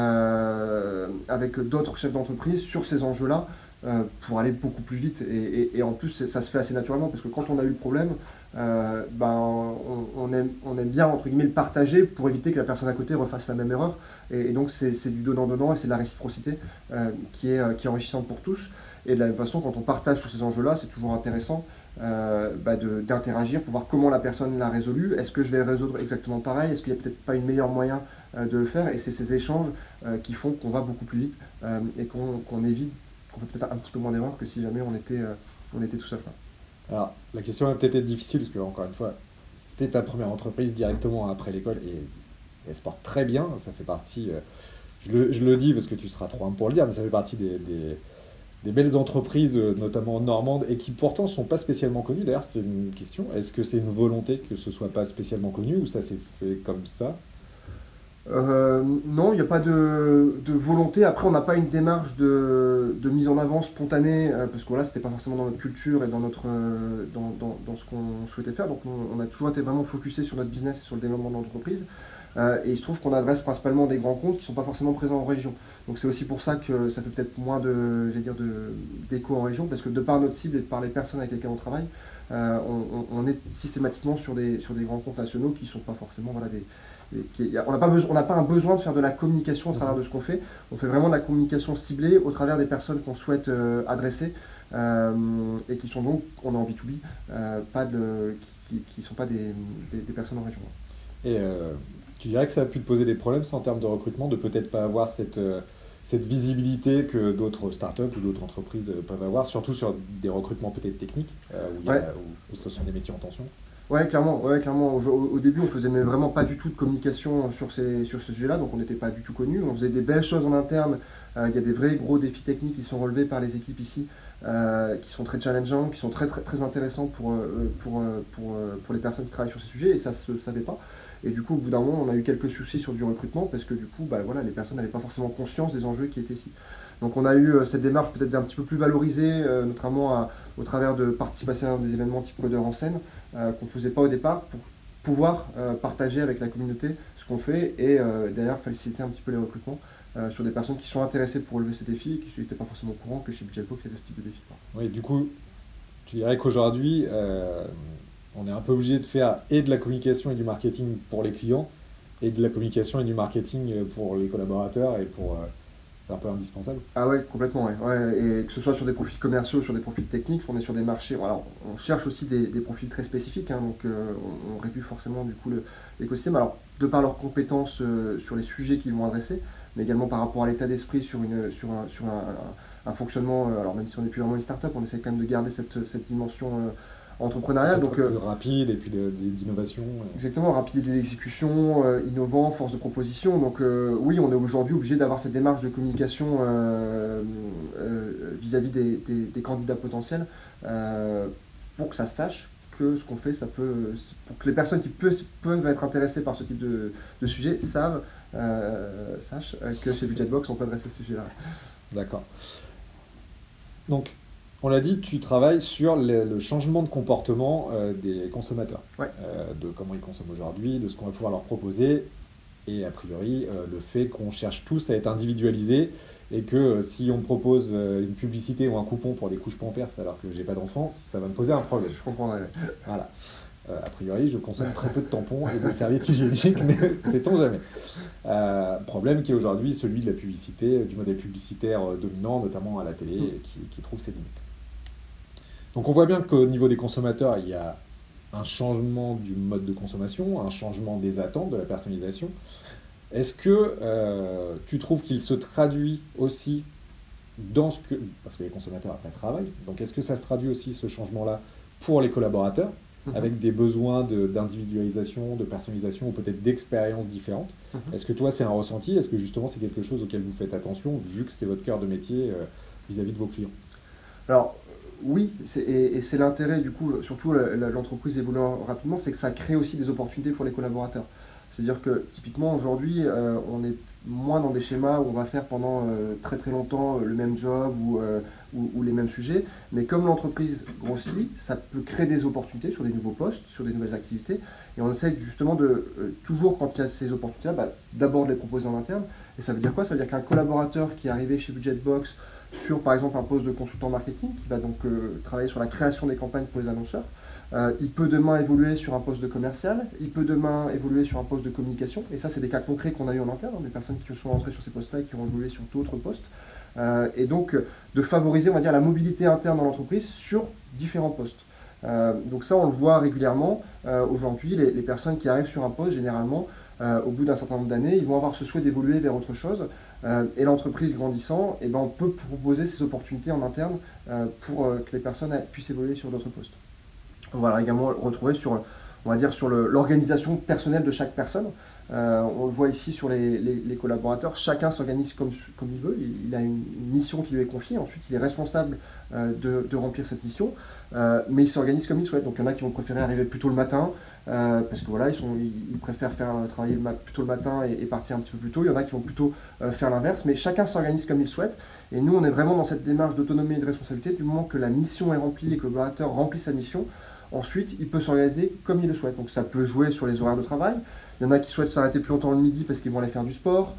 euh, avec d'autres chefs d'entreprise sur ces enjeux-là euh, pour aller beaucoup plus vite. Et, et- et en plus, c'est- ça se fait assez naturellement parce que quand on a eu le problème, euh, ben, on, on aime, on aime bien entre guillemets le partager pour éviter que la personne à côté refasse la même erreur. Et, et donc, c'est c'est du donnant-donnant et c'est de la réciprocité euh, qui est, euh, qui est enrichissante pour tous. Et de la même façon, quand on partage sur ces enjeux-là, c'est toujours intéressant euh, bah, de- d'interagir pour voir comment la personne l'a résolu. Est-ce que je vais le résoudre exactement pareil? Est-ce qu'il n'y a peut-être pas une meilleure moyen euh, de le faire? Et c'est ces échanges euh, qui font qu'on va beaucoup plus vite euh, et qu'on qu'on évite qu'on fait peut-être un petit peu moins d'erreurs que si jamais on était, euh, on était tout seul, quoi. Alors, la question va peut-être être difficile, parce que, encore une fois, c'est ta première entreprise directement après l'école, et elle se porte très bien. Ça fait partie, euh, je le, je le dis parce que tu seras trop humble pour le dire, mais ça fait partie des, des- des belles entreprises, euh, notamment normandes, et qui pourtant ne sont pas spécialement connues. D'ailleurs, c'est une question. Est-ce que c'est une volonté que ce soit pas spécialement connu, ou ça s'est fait comme ça? Euh, non, il n'y a pas de, de volonté. Après, on n'a pas une démarche de, de mise en avant spontanée, euh, parce que voilà, c'était pas forcément dans notre culture et dans, notre, euh, dans, dans- dans ce qu'on souhaitait faire. Donc, on, on a toujours été vraiment focusé sur notre business et sur le développement de l'entreprise. Euh, et il se trouve qu'on adresse principalement des grands comptes qui ne sont pas forcément présents en région. Donc, c'est aussi pour ça que ça fait peut-être moins de, j'allais dire, de, d'écho en région, parce que de par notre cible et de par les personnes avec lesquelles on travaille, euh, on, on- on est systématiquement sur des, sur des grands comptes nationaux qui ne sont pas forcément voilà, des, et qui- y a- on n'a pas, besoin- on n'a pas un besoin de faire de la communication au travers Mhm. de ce qu'on fait. On fait vraiment de la communication ciblée au travers des personnes qu'on souhaite euh, adresser euh, et qui sont donc, on est en B deux B, euh, pas de, qui ne sont pas des, des- des personnes en région. Et euh, tu dirais que ça a pu te poser des problèmes, ça, en termes de recrutement, de peut-être pas avoir cette, euh, cette visibilité que d'autres startups ou d'autres entreprises euh, peuvent avoir, surtout sur des recrutements peut-être techniques, euh, où, il y Ouais, a- où- où ce sont des métiers en tension. ouais, clairement, ouais, clairement. Au, au- au début, on faisait mais vraiment pas du tout de communication sur ces, sur ce sujet-là, donc on n'était pas du tout connus. On faisait des belles choses en interne. Euh, Il y a des vrais gros défis techniques qui sont relevés par les équipes ici, euh, qui sont très challengeants, qui sont très, très, très intéressants pour, euh, pour, euh, pour, euh, pour les personnes qui travaillent sur ces sujets, et ça se savait pas. Et du coup, au bout d'un moment, on a eu quelques soucis sur du recrutement, parce que du coup, bah, voilà, les personnes n'avaient pas forcément conscience des enjeux qui étaient ici. Donc on a eu euh, cette démarche peut-être d'un petit peu plus valorisée, euh, notamment à- au travers de participation à des événements type Codeur en scène, euh, qu'on ne faisait pas au départ, pour pouvoir euh, partager avec la communauté ce qu'on fait et euh, d'ailleurs faciliter un petit peu les recrutements euh, sur des personnes qui sont intéressées pour relever ces défis et qui n'étaient pas forcément au courant que chez Budgetbox il y avait ce type de défi, quoi. Oui, du coup, tu dirais qu'aujourd'hui, euh, on est un peu obligé de faire et de la communication et du marketing pour les clients, et de la communication et du marketing euh, pour les collaborateurs, et pour, euh, c'est un peu indispensable. Ah ouais, complètement, ouais. Ouais, et que ce soit sur des profils commerciaux, sur des profils techniques, on est sur des marchés. Alors, on cherche aussi des, des profils très spécifiques, hein, donc euh, on, on réduit forcément du coup le- l'écosystème. Alors, de par leurs compétences euh, sur les sujets qu'ils vont adresser, mais également par rapport à l'état d'esprit sur, une, sur, un, sur un, un- un fonctionnement. euh, alors, même si on n'est plus vraiment une start-up, on essaie quand même de garder cette, cette dimension euh, entrepreneuriale. Peut-être Donc, euh, plus rapide, et puis de- de- d'innovation. euh. exactement, rapidité d'exécution, euh, innovant, force de proposition. Donc euh, oui, on est aujourd'hui obligé d'avoir cette démarche de communication euh, euh, vis-à-vis des, des- des candidats potentiels euh, pour que ça se sache que ce qu'on fait, ça peut, pour que les personnes qui peuvent, peuvent être intéressées par ce type de, de sujet savent, euh, sachent euh, que chez Budgetbox, on peut adresser ce sujet-là. D'accord. Donc, on l'a dit, tu travailles sur le, le changement de comportement euh, des consommateurs, Ouais. euh, de comment ils consomment aujourd'hui, de ce qu'on va pouvoir leur proposer, et a priori, euh, le fait qu'on cherche tous à être individualisés, et que euh, si on me propose euh, une publicité ou un coupon pour des couches Pampers alors que j'ai pas d'enfant, ça va me poser un problème. Je comprendrais. Voilà. Euh, a priori, je consomme très peu de tampons et de serviettes hygiéniques, mais sait-on jamais. Euh, problème qui est aujourd'hui celui de la publicité, du modèle publicitaire euh, dominant, notamment à la télé, et qui, qui trouve ses limites. Donc on voit bien qu'au niveau des consommateurs, il y a un changement du mode de consommation, un changement des attentes, de la personnalisation. Est-ce que euh, tu trouves qu'il se traduit aussi dans ce que... Parce que les consommateurs après travaillent, donc est-ce que ça se traduit aussi, ce changement-là, pour les collaborateurs, Mhm. avec des besoins de- d'individualisation, de personnalisation, ou peut-être d'expériences différentes? Mhm. Est-ce que toi, c'est un ressenti? Est-ce que justement, c'est quelque chose auquel vous faites attention, vu que c'est votre cœur de métier euh, vis-à-vis de vos clients? Alors, oui, c'est- et, et c'est l'intérêt, du coup, surtout la- la- l'entreprise évoluant rapidement, c'est que ça crée aussi des opportunités pour les collaborateurs. C'est-à-dire que, typiquement, aujourd'hui, euh, on est moins dans des schémas où on va faire pendant euh, très très longtemps euh, le même job ou, euh, ou- ou les mêmes sujets. Mais comme l'entreprise grossit, ça peut créer des opportunités sur des nouveaux postes, sur des nouvelles activités. Et on essaie justement de, euh, toujours quand il y a ces opportunités-là, bah, d'abord de les proposer en interne. Et ça veut dire quoi? Ça veut dire qu'un collaborateur qui est arrivé chez Budgetbox sur par exemple un poste de consultant marketing, qui va donc euh, travailler sur la création des campagnes pour les annonceurs, euh, il peut demain évoluer sur un poste de commercial, il peut demain évoluer sur un poste de communication, et ça c'est des cas concrets qu'on a eu en interne, hein, des personnes qui sont rentrées sur ces postes-là et qui ont évolué sur d'autres postes. Euh, et donc euh, de favoriser, on va dire, la mobilité interne dans l'entreprise sur différents postes. Euh, donc ça on le voit régulièrement. Euh, aujourd'hui, les, les personnes qui arrivent sur un poste, généralement, euh, au bout d'un certain nombre d'années, ils vont avoir ce souhait d'évoluer vers autre chose. Euh, et l'entreprise grandissant, eh ben, on peut proposer ces opportunités en interne euh, pour euh, que les personnes euh, puissent évoluer sur d'autres postes. On va également retrouver sur, on va dire, sur le- l'organisation personnelle de chaque personne. Euh, on le voit ici sur les, les- les collaborateurs, chacun s'organise comme, comme il veut, il, il a une mission qui lui est confiée, ensuite il est responsable euh, de, de remplir cette mission, euh, mais il s'organise comme il souhaite. Donc il y en a qui vont préférer arriver plus tôt le matin, euh, parce que voilà, ils, sont, ils, ils préfèrent faire euh, travailler le ma- plus tôt le matin et, et partir un petit peu plus tôt. Il y en a qui vont plutôt euh, faire l'inverse, mais chacun s'organise comme il souhaite. Et nous, on est vraiment dans cette démarche d'autonomie et de responsabilité. Du moment que la mission est remplie et que le collaborateur remplit sa mission, ensuite, il peut s'organiser comme il le souhaite. Donc ça peut jouer sur les horaires de travail. Il y en a qui souhaitent s'arrêter plus longtemps le midi parce qu'ils vont aller faire du sport.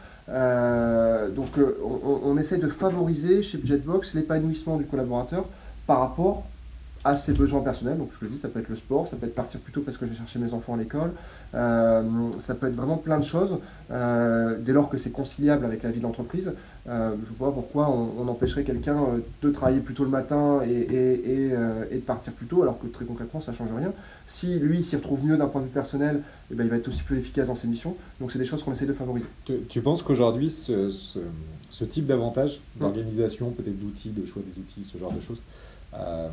Euh, donc euh, on, on essaye de favoriser chez Budgetbox l'épanouissement du collaborateur par rapport à ses besoins personnels. Donc, ce que je dis, ça peut être le sport, ça peut être partir plus tôt parce que je vais chercher mes enfants à l'école, euh, ça peut être vraiment plein de choses, euh, dès lors que c'est conciliable avec la vie de l'entreprise. Euh, je ne vois pas pourquoi on, on empêcherait quelqu'un euh, de travailler plus tôt le matin et, et, et, euh, et de partir plus tôt, alors que très concrètement, ça ne change rien. Si lui s'y retrouve mieux d'un point de vue personnel, eh ben, il va être aussi plus efficace dans ses missions. Donc, c'est des choses qu'on essaie de favoriser. Tu, tu penses qu'aujourd'hui, ce, ce, ce type d'avantage, d'organisation, peut-être d'outils, de choix des outils, ce genre de choses, euh,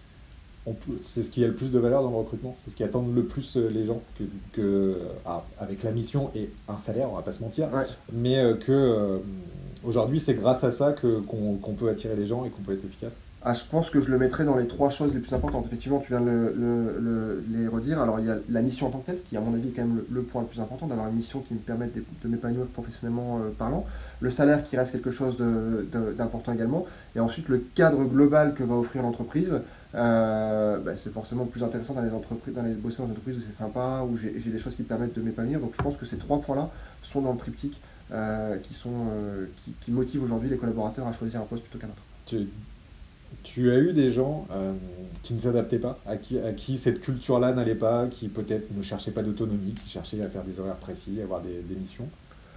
on peut- c'est ce qui a le plus de valeur dans le recrutement, c'est ce qui attend le plus euh, les gens, que, que- ah, avec la mission et un salaire, on va pas se mentir, Ouais. mais euh, que euh, aujourd'hui c'est grâce à ça que, qu'on, qu'on peut attirer les gens et qu'on peut être efficace. Ah, je pense que je le mettrais dans les trois choses les plus importantes. Effectivement, tu viens de le- le- le- les redire. Alors, il y a la mission en tant que telle, qui, à mon avis, est quand même le, le point le plus important, d'avoir une mission qui me permette de, de m'épanouir professionnellement euh, parlant. Le salaire qui reste quelque chose de- de- d'important également. Et ensuite, le cadre global que va offrir l'entreprise. Euh, bah, c'est forcément plus intéressant dans les entreprises, dans les bosser dans des entreprises où c'est sympa, où j'ai j'ai des choses qui me permettent de m'épanouir. Donc, je pense que ces trois points-là sont dans le triptyque euh, qui, sont, euh, qui, qui motivent aujourd'hui les collaborateurs à choisir un poste plutôt qu'un autre. Tu, tu as eu des gens euh, qui ne s'adaptaient pas, à qui, à qui cette culture-là n'allait pas, qui peut-être ne cherchaient pas d'autonomie, qui cherchaient à faire des horaires précis, à avoir des, des missions.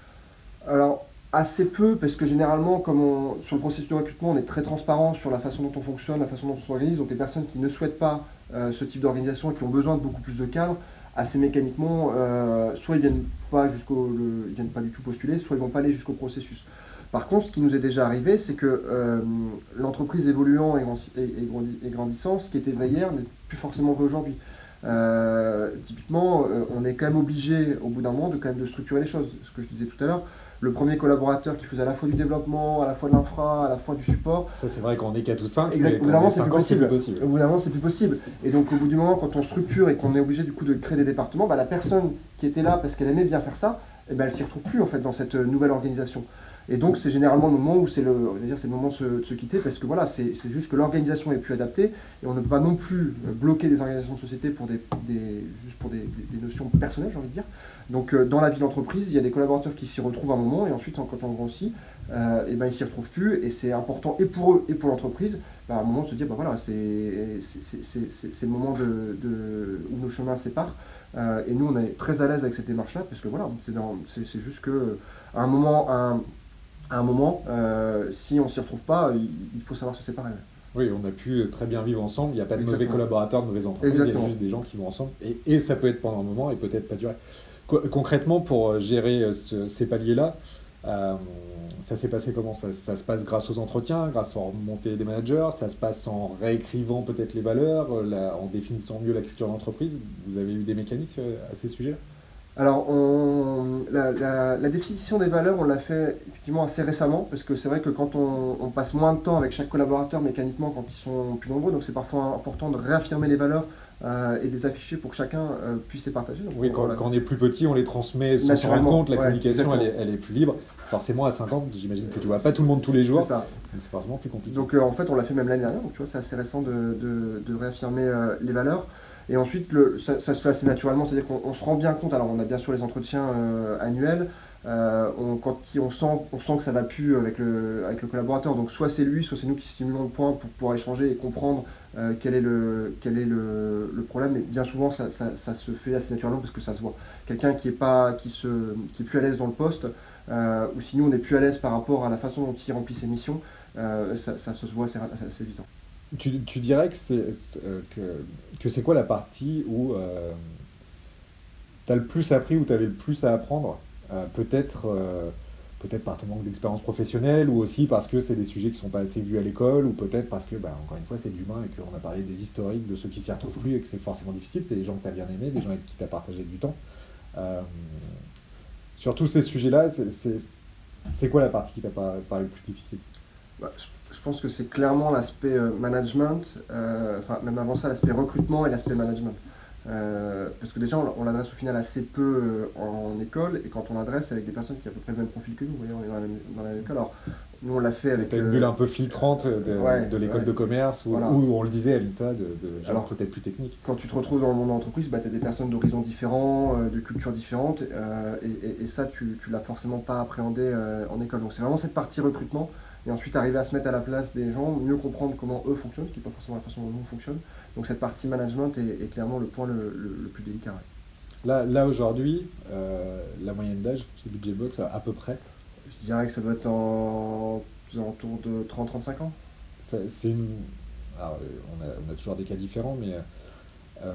Alors, assez peu, parce que généralement, comme on- sur le processus de recrutement, on est très transparent sur la façon dont on fonctionne, la façon dont on s'organise. Donc, les personnes qui ne souhaitent pas euh, ce type d'organisation et qui ont besoin de beaucoup plus de cadres, assez mécaniquement, euh, soit ils viennent pas jusqu'au, le- ils viennent pas du tout postuler, soit ils vont pas aller jusqu'au processus. Par contre, ce qui nous est déjà arrivé, c'est que euh, l'entreprise évoluant et, grandi- et- et grandi- et grandissant, ce qui était vrai hier n'est plus forcément vrai aujourd'hui. Euh, typiquement, euh, on est quand même obligé, au bout d'un moment, de quand même de structurer les choses. Ce que je disais tout à l'heure, le premier collaborateur qui faisait à la fois du développement, à la fois de l'infra, à la fois du support, Ça, c'est vrai qu'on est quatre ou cinq, exact, mais au bout quand d'un on moment, est c'est plus cinquante, c'est possible. plus possible. Au bout d'un moment, c'est plus possible. Et donc, au bout du moment, quand on structure et qu'on est obligé du coup de créer des départements, bah, la personne qui était là parce qu'elle aimait bien faire ça, eh ben, elle s'y retrouve plus en fait dans cette euh, nouvelle organisation. Et donc, c'est généralement le moment où c'est le, on va dire, c'est le moment de se, de se quitter parce que voilà, c'est c'est juste que l'organisation est plus adaptée et on ne peut pas non plus euh, bloquer des organisations de société pour des, des- juste pour des, des- des notions personnelles, j'ai envie de dire. Donc, euh, dans la vie d'entreprise, il y a des collaborateurs qui s'y retrouvent à un moment et ensuite, quand on grandit, euh, et ben, ils s'y retrouvent plus et c'est important et pour eux et pour l'entreprise, bah, à un moment de se dire, bah, voilà, c'est c'est- c'est- c'est- c'est- c'est le moment de, de- où nos chemins se séparent. Euh, et nous, on est très à l'aise avec cette démarche-là parce que voilà, c'est dans- c'est- c'est juste que à un moment, un, à un moment, euh, si on ne s'y retrouve pas, il, il faut savoir se séparer. Oui, on a pu très bien vivre ensemble, il n'y a pas de mauvais Exactement. collaborateurs, de mauvaises entreprises, il y a Exactement. juste des gens qui vont ensemble, et, et ça peut être pendant un moment et peut-être pas durer. Co- concrètement, pour euh, gérer euh, ce- ces paliers-là, euh, ça s'est passé comment? ça, ça se passe grâce aux entretiens, grâce aux remontées des managers, ça se passe en réécrivant peut-être les valeurs, euh, la- en définissant mieux la culture d'entreprise. Vous avez eu des mécaniques euh, à ces sujets? Alors, on- la, la- la définition des valeurs, on l'a fait effectivement assez récemment, parce que c'est vrai que quand on, on passe moins de temps avec chaque collaborateur mécaniquement quand ils sont plus nombreux, donc c'est parfois important de réaffirmer les valeurs euh, et de les afficher pour que chacun euh, puisse les partager. Donc, Oui, quand, voilà. quand on est plus petit, on les transmet sans s'en rendre Naturellement, compte, la ouais, communication elle est, exactement. elle est plus libre. Forcément, à cinquante, j'imagine que tu vois pas tout le monde tous les C'est jours, ça. donc c'est forcément plus compliqué. Donc euh, en fait, on l'a fait même l'année dernière, donc tu vois, c'est assez récent de, de- de réaffirmer euh, les valeurs. Et ensuite, le- ça, ça se fait assez naturellement, c'est-à-dire qu'on on se rend bien compte, alors on a bien sûr les entretiens euh, annuels, euh, on, quand il- on, sent, on sent que ça va plus avec le, avec le collaborateur, donc soit c'est lui, soit c'est nous qui stimulons le point pour pouvoir échanger et comprendre euh, quel est, le, quel est le, le problème. Mais bien souvent, ça, ça- ça se fait assez naturellement parce que ça se voit. Quelqu'un qui est, pas, qui se, qui est plus à l'aise dans le poste, euh, ou sinon on n'est plus à l'aise par rapport à la façon dont il remplit ses missions, euh, ça, ça se voit assez, ra- assez vite. Tu, tu dirais que c'est c'est, euh, que, que c'est quoi la partie où tu as le plus appris, où tu avais le plus à apprendre, euh, peut-être euh, peut-être par ton manque d'expérience professionnelle, ou aussi parce que c'est des sujets qui sont pas assez vus à l'école, ou peut-être parce que, bah, encore une fois, c'est de l'humain et qu'on a parlé des historiques de ceux qui s'y retrouvent plus et que c'est forcément difficile. C'est des gens que tu as bien aimés, des gens avec qui tu as partagé du temps. Euh, sur tous ces sujets-là, c'est, c'est, c'est quoi la partie qui t'a paru le plus difficile? Bah, je, je pense que c'est clairement l'aspect euh, management, euh, enfin même avant ça, l'aspect recrutement et l'aspect management. Euh, parce que déjà, on, on l'adresse au final assez peu euh, en école, et quand on l'adresse, c'est avec des personnes qui ont à peu près le même profil que nous. Vous voyez, on est dans la même, dans la même école. Alors, nous, on l'a fait avec. Tu as une bulle un peu filtrante de, ouais, de l'école ouais. de commerce, où, Voilà. où on le disait à l'I T A, de, de gens Alors, peut-être plus techniques. Quand tu te retrouves dans le monde de l'entreprise, bah, tu as des personnes d'horizons différents, euh, de cultures différentes, euh, et, et, et ça, tu ne l'as forcément pas appréhendé euh, en école. Donc, c'est vraiment cette partie recrutement, et ensuite arriver à se mettre à la place des gens, mieux comprendre comment eux fonctionnent, ce qui n'est pas forcément la façon dont nous on fonctionne. Donc, cette partie management est, est clairement le point le, le, le plus délicat. Ouais. Là, là aujourd'hui, euh, la moyenne d'âge chez Budgetbox, à, à peu près, Je dirais que ça doit être en aux alentours de trente à trente-cinq ans. c'est c'est une. Alors, euh, on a, on a toujours des cas différents, mais euh,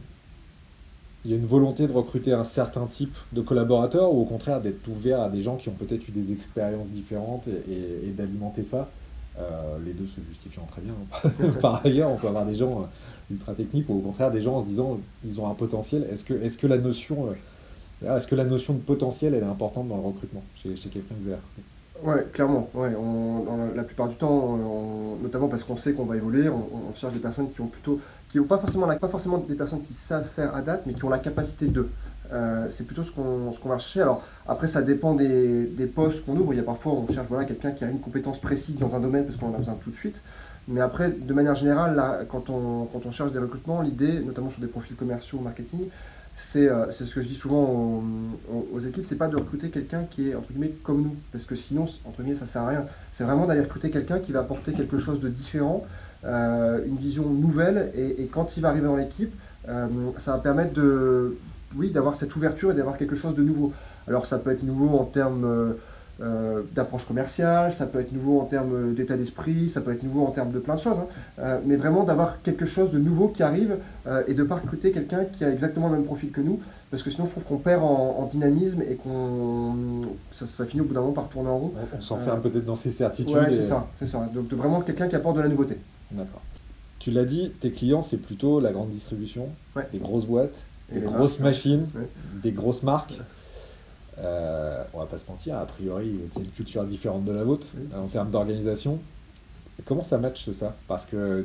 il y a une volonté de recruter un certain type de collaborateurs, ou au contraire d'être ouvert à des gens qui ont peut-être eu des expériences différentes et, et- et d'alimenter ça. Euh, les deux se justifiant très bien, hein. Par ailleurs, on peut avoir des gens euh, ultra techniques, ou au contraire des gens en se disant ils ont un potentiel. Est-ce que, est-ce que la notion, euh, est-ce que la notion de potentiel, elle est importante dans le recrutement chez, chez quelqu'un que vous avez recruté? Ouais, clairement. Ouais, on- dans la plupart du temps, on- notamment parce qu'on sait qu'on va évoluer, on, on cherche des personnes qui ont plutôt, qui ont pas forcément, la- pas forcément des personnes qui savent faire à date, mais qui ont la capacité de. Euh, c'est plutôt ce qu'on ce qu'on va chercher. Alors après, ça dépend des, des postes qu'on ouvre. Il y a parfois, on cherche voilà, quelqu'un qui a une compétence précise dans un domaine parce qu'on en a besoin tout de suite. Mais après, de manière générale, là, quand on, quand on cherche des recrutements, l'idée, notamment sur des profils commerciaux, marketing, c'est euh, c'est ce que je dis souvent aux, aux- aux équipes, c'est pas de recruter quelqu'un qui est entre guillemets comme nous, parce que sinon, entre guillemets, ça sert à rien. C'est vraiment d'aller recruter quelqu'un qui va apporter quelque chose de différent, euh, une vision nouvelle, et, et quand il va arriver dans l'équipe, euh, ça va permettre de, oui, d'avoir cette ouverture et d'avoir quelque chose de nouveau. Alors ça peut être nouveau en termes euh, euh, d'approche commerciale, ça peut être nouveau en termes d'état d'esprit, ça peut être nouveau en termes de plein de choses, hein. Euh, mais vraiment d'avoir quelque chose de nouveau qui arrive, euh, et de ne pas recruter quelqu'un qui a exactement le même profil que nous, parce que sinon je trouve qu'on perd en, en dynamisme, et qu'on ça, ça finit au bout d'un moment par tourner en rond. On, on s'enferme peut-être dans ses certitudes. Ouais, c'est et- ça, c'est ça. Donc de vraiment quelqu'un qui apporte de la nouveauté. D'accord. Tu l'as dit, tes clients, c'est plutôt la grande distribution, Ouais. des grosses boîtes, Et des les grosses marques, machines, ouais. des grosses marques. Euh, on va pas se mentir, a priori, c'est une culture différente de la vôtre Oui. euh, en termes d'organisation. Comment ça matche ça? Parce que, euh,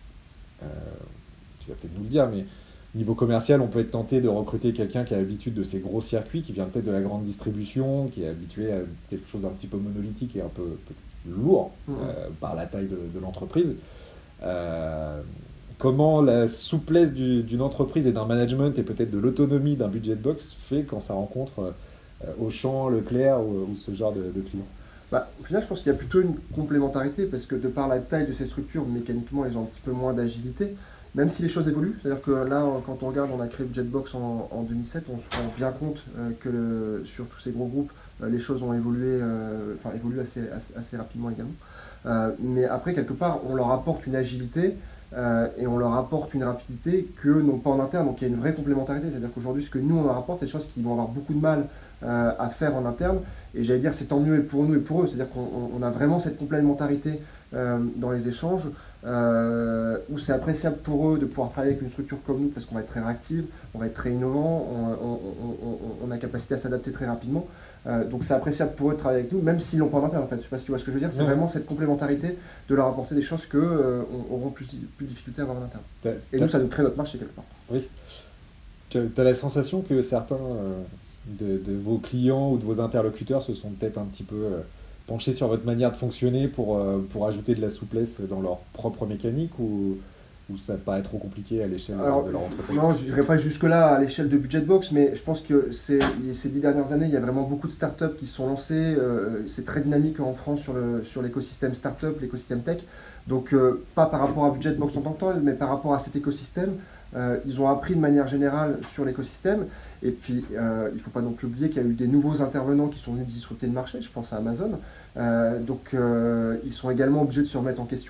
tu vas peut-être nous le dire, mais niveau commercial, on peut être tenté de recruter quelqu'un qui a l'habitude de ces gros circuits, qui vient peut-être de la grande distribution, qui est habitué à quelque chose d'un petit peu monolithique et un peu, peu lourd Mhm. euh, par la taille de, de l'entreprise. Euh, comment la souplesse du- d'une entreprise et d'un management et peut-être de l'autonomie d'un budget box fait quand ça rencontre euh, Auchan, Leclerc ou, ou ce genre de, de clients? Bah, au final, je pense qu'il y a plutôt une complémentarité, parce que de par la taille de ces structures, mécaniquement, elles ont un petit peu moins d'agilité, même si les choses évoluent. C'est-à-dire que là, quand on regarde, on a créé Budgetbox en, en deux mille sept, on se rend bien compte euh, que le- sur tous ces gros groupes, euh, les choses ont évolué, euh, enfin, évolué assez, assez, assez rapidement également. Euh, mais après, quelque part, on leur apporte une agilité, euh, et on leur apporte une rapidité que n'ont pas en interne. Donc il y a une vraie complémentarité. C'est-à-dire qu'aujourd'hui, ce que nous, on leur apporte, c'est des choses qu'ils vont avoir beaucoup de mal euh, à faire en interne. Et j'allais dire, c'est tant mieux et pour nous et pour eux. C'est-à-dire qu'on on- on a vraiment cette complémentarité euh, dans les échanges, euh, où c'est appréciable pour eux de pouvoir travailler avec une structure comme nous, parce qu'on va être très réactif, on va être très innovant, on, on- on- on- on a capacité à s'adapter très rapidement. Euh, donc c'est appréciable pour eux de travailler avec nous, même s'ils l'ont pas en interne en fait. Je sais pas si tu vois ce que je veux dire. C'est Ouais. vraiment cette complémentarité de leur apporter des choses qu'eux euh, on- auront plus, plus de difficulté à avoir en interne. T'as- Et t'as- nous, ça nous crée notre marché quelque part. Oui. Tu as la sensation que certains euh, de, de vos clients ou de vos interlocuteurs se sont peut-être un petit peu euh, penchés sur votre manière de fonctionner pour, euh, pour ajouter de la souplesse dans leur propre mécanique, ou, ou ça paraît trop compliqué à l'échelle Alors, de leur entreprise? non, je n'irai pas jusque-là à l'échelle de Budgetbox, mais je pense que ces, ces dix dernières années, il y a vraiment beaucoup de startups qui se sont lancées. Euh, c'est très dynamique en France sur, le, sur l'écosystème startup, l'écosystème tech. Donc, euh, pas par rapport à Budgetbox en tant que tel, mais par rapport à cet écosystème. Euh, ils ont appris de manière générale sur l'écosystème. Et puis, euh, il ne faut pas non plus oublier qu'il y a eu des nouveaux intervenants qui sont venus disrupter le marché. Je pense à Amazon. Euh, donc, euh, ils sont également obligés de se remettre en question.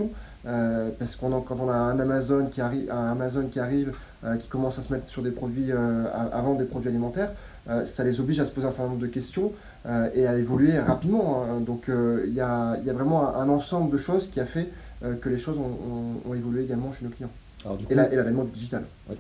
euh, parce qu'on a, quand on a un Amazon qui arrive, un Amazon qui arrive, euh, qui commence à se mettre sur des produits, euh, à, à vendre des produits alimentaires, euh, ça les oblige à se poser un certain nombre de questions euh, et à évoluer rapidement, hein. Donc euh, il y a, il y a vraiment un, un ensemble de choses qui a fait euh, que les choses ont, ont- ont évolué également chez nos clients. Alors, du Et coup, la- et l'avènement du digital. ouais.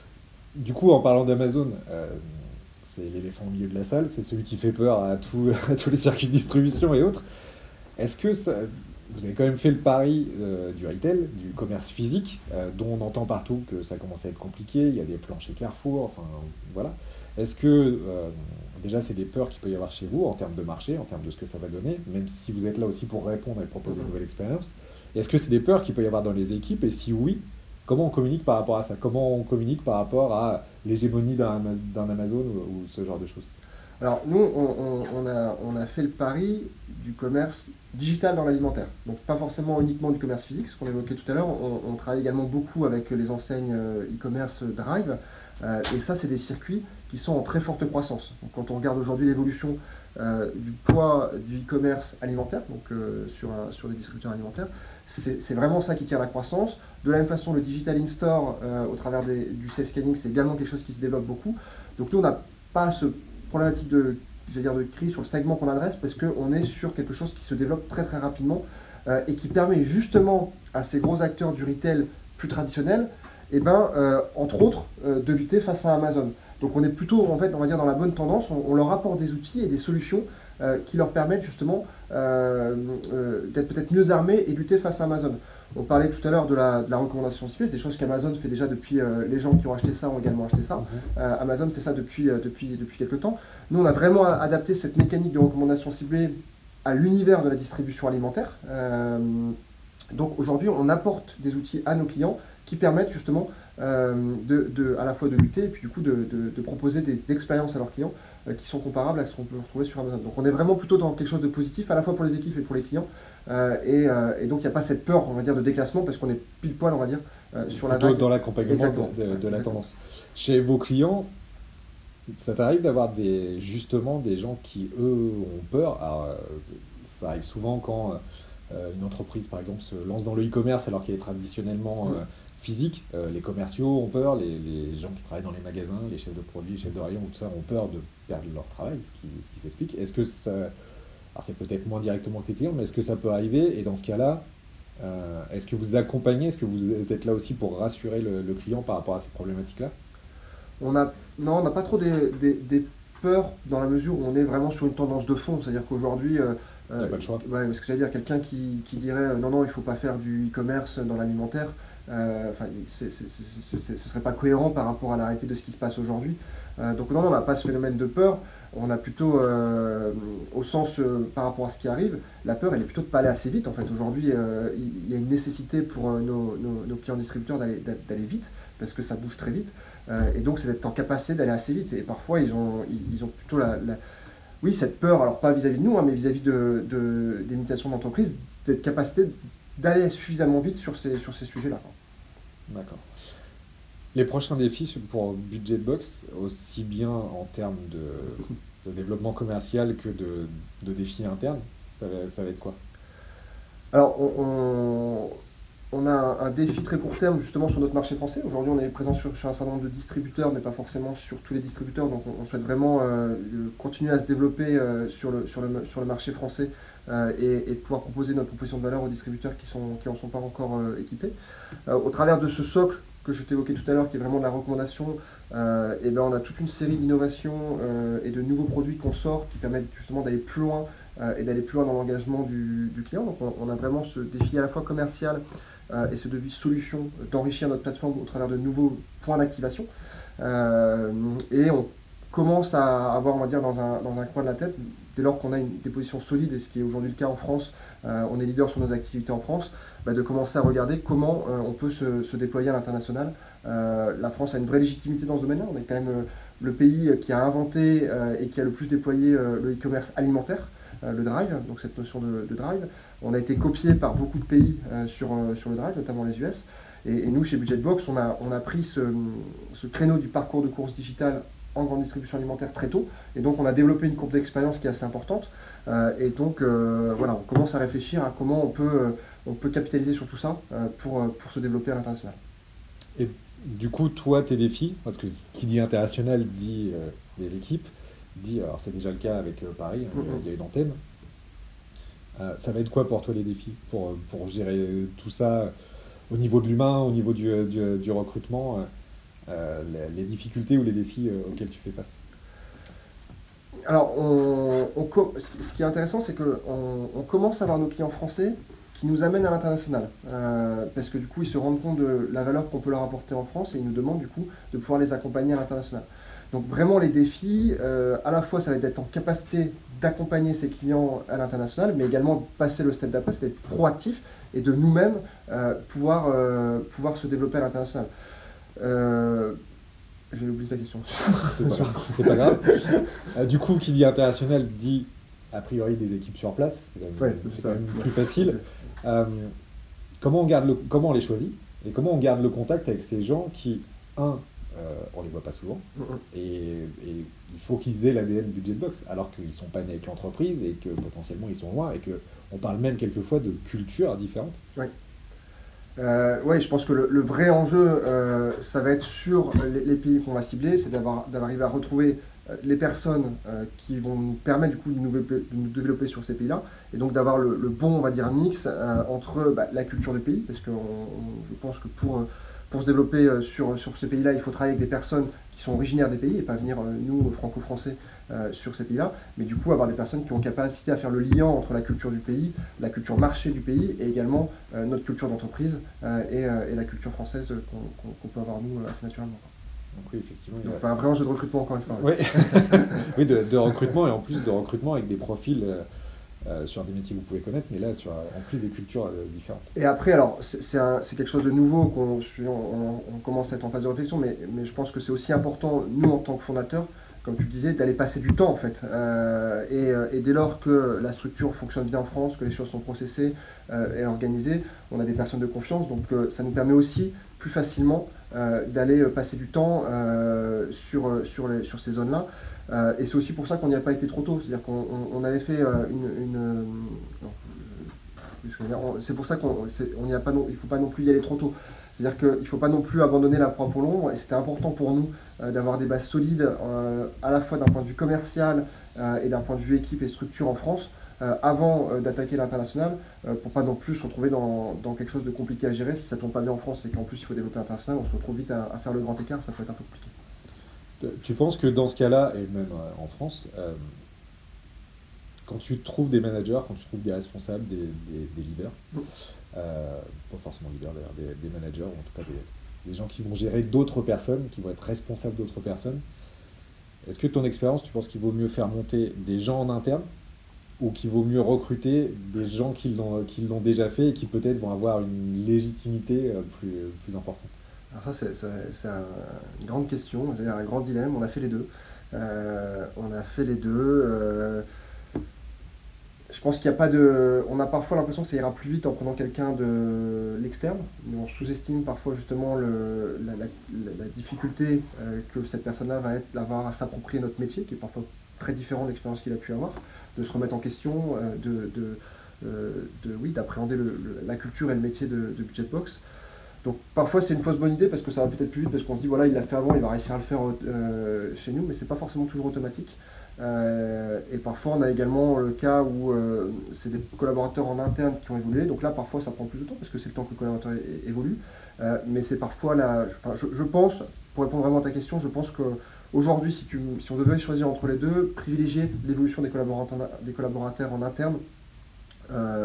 Du coup, en parlant d'Amazon, euh, c'est l'éléphant au milieu de la salle, c'est celui qui fait peur à, tout- à tous les circuits de distribution et autres. Est-ce que ça- vous avez quand même fait le pari euh, du retail, du commerce physique, euh, dont on entend partout que ça commence à être compliqué, il y a des plans chez Carrefour, enfin voilà. Est-ce que euh, déjà c'est des peurs qu'il peut y avoir chez vous en termes de marché, en termes de ce que ça va donner, même si vous êtes là aussi pour répondre et proposer une nouvelle expérience. Est-ce que c'est des peurs qu'il peut y avoir dans les équipes et si oui, comment on communique par rapport à ça? Comment on communique par rapport à l'hégémonie d'un Ama- d'un Amazon ou, ou ce genre de choses? Alors nous, on, on- on a, on a fait le pari du commerce digital dans l'alimentaire. Donc pas forcément uniquement du commerce physique, ce qu'on évoquait tout à l'heure. On, on travaille également beaucoup avec les enseignes euh, e-commerce Drive. Euh, et ça, c'est des circuits qui sont en très forte croissance. Donc, quand on regarde aujourd'hui l'évolution euh, du poids du e-commerce alimentaire, donc euh, sur, un- sur les distributeurs alimentaires, c'est c'est vraiment ça qui tire la croissance. De la même façon, le digital in-store euh, au travers des- du self-scanning, c'est également quelque chose qui se développe beaucoup. Donc nous, on n'a pas ce problématique de, j'allais dire, de crise sur le segment qu'on adresse parce qu'on est sur quelque chose qui se développe très très rapidement euh, et qui permet justement à ces gros acteurs du retail plus traditionnels, eh ben, euh, entre autres, euh, de lutter face à Amazon. Donc on est plutôt, en fait, on va dire, dans la bonne tendance. On, on leur apporte des outils et des solutions euh, qui leur permettent justement euh, euh, d'être peut-être mieux armés et lutter face à Amazon. On parlait tout à l'heure de la, de la recommandation ciblée, c'est des choses qu'Amazon fait déjà depuis, euh, les gens qui ont acheté ça ont également acheté ça. Euh, Amazon fait ça depuis, euh, depuis, depuis quelques temps. Nous, on a vraiment adapté cette mécanique de recommandation ciblée à l'univers de la distribution alimentaire. Euh, donc aujourd'hui, on apporte des outils à nos clients qui permettent justement euh, de, de- à la fois de lutter et puis du coup de, de- de proposer des, des expériences à leurs clients euh, qui sont comparables à ce qu'on peut retrouver sur Amazon. Donc on est vraiment plutôt dans quelque chose de positif à la fois pour les équipes et pour les clients. Euh, et, euh, et donc il n'y a pas cette peur, on va dire, de déclassement parce qu'on est pile poil, on va dire, euh, sur la Plutôt vague. dans l'accompagnement Exactement. de, de- de la Exactement. tendance. Chez vos clients, ça t'arrive d'avoir des, justement des gens qui, eux, ont peur. Alors, euh, ça arrive souvent quand euh, une entreprise, par exemple, se lance dans le e-commerce alors qu'elle est traditionnellement Mm. euh, physique. Euh, les commerciaux ont peur, les, les gens qui travaillent dans les magasins, les chefs de produits, les chefs de rayon, tout ça, ont peur de perdre leur travail, ce qui, ce qui s'explique. Est-ce que ça... Alors, c'est peut-être moins directement que tes clients, mais est-ce que ça peut arriver? Et dans ce cas-là, euh, est-ce que vous accompagnez, est-ce que vous êtes là aussi pour rassurer le, le client par rapport à ces problématiques-là? On a, non, on n'a pas trop des, des- des peurs dans la mesure où on est vraiment sur une tendance de fond. C'est-à-dire qu'aujourd'hui, euh, Il n'y a euh, pas le choix. ouais, ce que j'allais dire, quelqu'un qui, qui dirait euh, non, non, il ne faut pas faire du e-commerce dans l'alimentaire, euh, enfin, c'est- c'est- c'est- c'est- c'est- ce ne serait pas cohérent par rapport à la réalité de ce qui se passe aujourd'hui. Euh, donc non, non, on n'a pas ce phénomène de peur. On a plutôt, euh, au sens euh, par rapport à ce qui arrive, la peur, elle est plutôt de pas aller assez vite. En fait, aujourd'hui, euh, il il y a une nécessité pour euh, nos, nos- nos clients distributeurs d'aller d'a- d'aller vite parce que ça bouge très vite. Euh, et donc, c'est d'être en capacité d'aller assez vite. Et parfois, ils ont, ils, ils ont plutôt la, la- oui, cette peur, alors pas vis-à-vis de nous, hein, mais vis-à-vis de, de- des mutations d'entreprise, d'être capacité d'aller suffisamment vite sur ces, sur ces sujets-là, quoi. D'accord. Les prochains défis sur- pour Budget Box, aussi bien en termes de, de développement commercial que de, de défis internes, ça va, ça va être quoi? Alors, on, on- on a un, un défi très court terme justement sur notre marché français. Aujourd'hui, on est présent sur, sur un certain nombre de distributeurs, mais pas forcément sur tous les distributeurs. Donc, on, on souhaite vraiment euh, continuer à se développer euh, sur le, sur le, sur le marché français euh, et, et pouvoir proposer notre proposition de valeur aux distributeurs qui sont, qui en sont pas encore euh, équipés. Euh, au travers de ce socle que je t'évoquais tout à l'heure, qui est vraiment de la recommandation, euh, et ben on a toute une série d'innovations euh, et de nouveaux produits qu'on sort qui permettent justement d'aller plus loin euh, et d'aller plus loin dans l'engagement du, du client. Donc on, on a vraiment ce défi à la fois commercial euh, et ce défi solution d'enrichir notre plateforme au travers de nouveaux points d'activation. Euh, et on commence à avoir, on va dire, dans un, dans un coin de la tête, dès lors qu'on a une, des positions solides, et ce qui est aujourd'hui le cas en France, euh, on est leader sur nos activités en France, bah, de commencer à regarder comment euh, on peut se, se déployer à l'international. Euh, la France a une vraie légitimité dans ce domaine-là. On est quand même euh, le pays qui a inventé euh, et qui a le plus déployé euh, le e-commerce alimentaire, euh, le drive, donc cette notion de, de drive. On a été copié par beaucoup de pays euh, sur, euh, sur le drive, notamment les U S. Et, et nous, chez Budget Box, on a, on a pris ce, ce créneau du parcours de course digitale en grande distribution alimentaire très tôt. Et donc, on a développé une courbe d'expérience qui est assez importante. Euh, et donc, euh, voilà, on commence à réfléchir à comment on peut on peut capitaliser sur tout ça euh, pour, pour se développer à l'international. Et du coup, toi, tes défis, parce que ce qui dit international dit euh, des équipes, dit, alors c'est déjà le cas avec euh, Paris, hein, Mm-hmm. il y a une antenne. Euh, ça va être quoi pour toi les défis pour, pour gérer tout ça au niveau de l'humain, au niveau du, du, du recrutement, euh, euh, les, les difficultés ou les défis euh, auxquels tu fais face? Alors, on, on co- ce qui est intéressant, c'est qu'on on commence à avoir nos clients français qui nous amènent à l'international. Euh, parce que du coup, ils se rendent compte de la valeur qu'on peut leur apporter en France et ils nous demandent du coup de pouvoir les accompagner à l'international. Donc vraiment, les défis, euh, à la fois, ça va être d'être en capacité d'accompagner ces clients à l'international, mais également de passer le step d'après, c'est d'être proactif et de nous-mêmes euh, pouvoir, euh, pouvoir se développer à l'international. Euh, J'ai oublié ta question. C'est pas, c'est pas grave. Euh, du coup, qui dit international dit a priori des équipes sur place. C'est quand même, Ouais, c'est ça. quand même plus facile. Euh, comment, on garde le, comment on les choisit et comment on garde le contact avec ces gens qui, un, euh, on les voit pas souvent, Mm-hmm. et, et il faut qu'ils aient l'A D N Budgetbox, alors qu'ils sont pas nés avec l'entreprise et que potentiellement ils sont loin et qu'on parle même quelquefois de cultures différentes. Oui. Euh, ouais, je pense que le, le vrai enjeu, euh, ça va être sur les, les pays qu'on va cibler, c'est d'avoir, d'arriver à retrouver euh, les personnes euh, qui vont nous permettre du coup de nous, développer, de nous développer sur ces pays-là, et donc d'avoir le, le bon, on va dire, mix euh, entre bah, la culture du pays, parce que on- on- je pense que pour, euh, pour se développer euh, sur, sur ces pays-là, il faut travailler avec des personnes qui sont originaires des pays et pas venir, euh, nous, franco-français, euh, sur ces pays-là, mais du coup avoir des personnes qui ont capacité à faire le lien entre la culture du pays, la culture marché du pays et également euh, notre culture d'entreprise euh, et, euh, et la culture française euh, qu'on qu'on- qu'on peut avoir nous euh, assez naturellement. Donc oui, effectivement. il y Donc a- enfin, un vrai enjeu de recrutement encore une fois. Ouais. Oui, de, de recrutement et en plus de recrutement avec des profils euh, euh, sur des métiers que vous pouvez connaître, mais là sur en plus des cultures euh, différentes. Et après, alors, c'est c'est un- c'est quelque chose de nouveau qu'on on, on- on commence à être en phase de réflexion, mais, mais je pense que c'est aussi important, nous, en tant que fondateurs, comme tu le disais, d'aller passer du temps, en fait. Euh, et, euh, et dès lors que la structure fonctionne bien en France, que les choses sont processées euh, et organisées, on a des personnes de confiance, donc euh, ça nous permet aussi plus facilement euh, d'aller passer du temps euh, sur, sur, les- sur ces zones-là. Euh, et c'est aussi pour ça qu'on n'y a pas été trop tôt. C'est-à-dire qu'on on- on avait fait euh, une... une, euh, non, c'est pour ça qu'on n'y a pas non, il ne faut pas non plus y aller trop tôt. C'est-à-dire qu'il ne faut pas non plus abandonner la proie pour l'ombre, et c'était important pour nous euh, d'avoir des bases solides, euh, à la fois d'un point de vue commercial euh, et d'un point de vue équipe et structure en France, euh, avant euh, d'attaquer l'international, euh, pour pas non plus se retrouver dans, dans quelque chose de compliqué à gérer. Si ça ne tombe pas bien en France et qu'en plus il faut développer l'international, on se retrouve vite à, à faire le grand écart, ça peut être un peu compliqué. Tu penses que dans ce cas-là, et même euh, en France, euh, quand tu trouves des managers, quand tu trouves des responsables, des, des, des leaders, euh, pas forcément leaders d'ailleurs, des, des managers, ou en tout cas des, des gens qui vont gérer d'autres personnes, qui vont être responsables d'autres personnes, est-ce que ton expérience, tu penses qu'il vaut mieux faire monter des gens en interne ou qu'il vaut mieux recruter des gens qui l'ont, qui l'ont déjà fait et qui peut-être vont avoir une légitimité euh, plus, plus importante? Alors ça, c'est, c'est, c'est un- une grande question, je veux dire, un grand dilemme. On a fait les deux. Euh, on a fait les deux. euh, Je pense qu'il n'y a pas de. On a parfois l'impression que ça ira plus vite en prenant quelqu'un de l'externe, mais on sous-estime parfois justement le, la, la- la- la difficulté euh, que cette personne-là va être, avoir à s'approprier notre métier, qui est parfois très différent de l'expérience qu'il a pu avoir, de se remettre en question, euh, de, de, euh, de- oui, d'appréhender le- le- la culture et le métier de, de Budgetbox. Donc parfois c'est une fausse bonne idée parce que ça va peut-être plus vite, parce qu'on se dit voilà, il l'a fait avant, il va réussir à le faire euh, chez nous, mais c'est pas forcément toujours automatique. Euh, et parfois on a également le cas où euh, c'est des collaborateurs en interne qui ont évolué, donc là parfois ça prend plus de temps parce que c'est le temps que le collaborateur é- évolue. Euh, mais c'est parfois la, je, enfin, je, je pense, pour répondre vraiment à ta question, je pense qu'aujourd'hui si, tu, si on devait choisir entre les deux, privilégier l'évolution des collaborateurs, des collaborateurs en interne euh,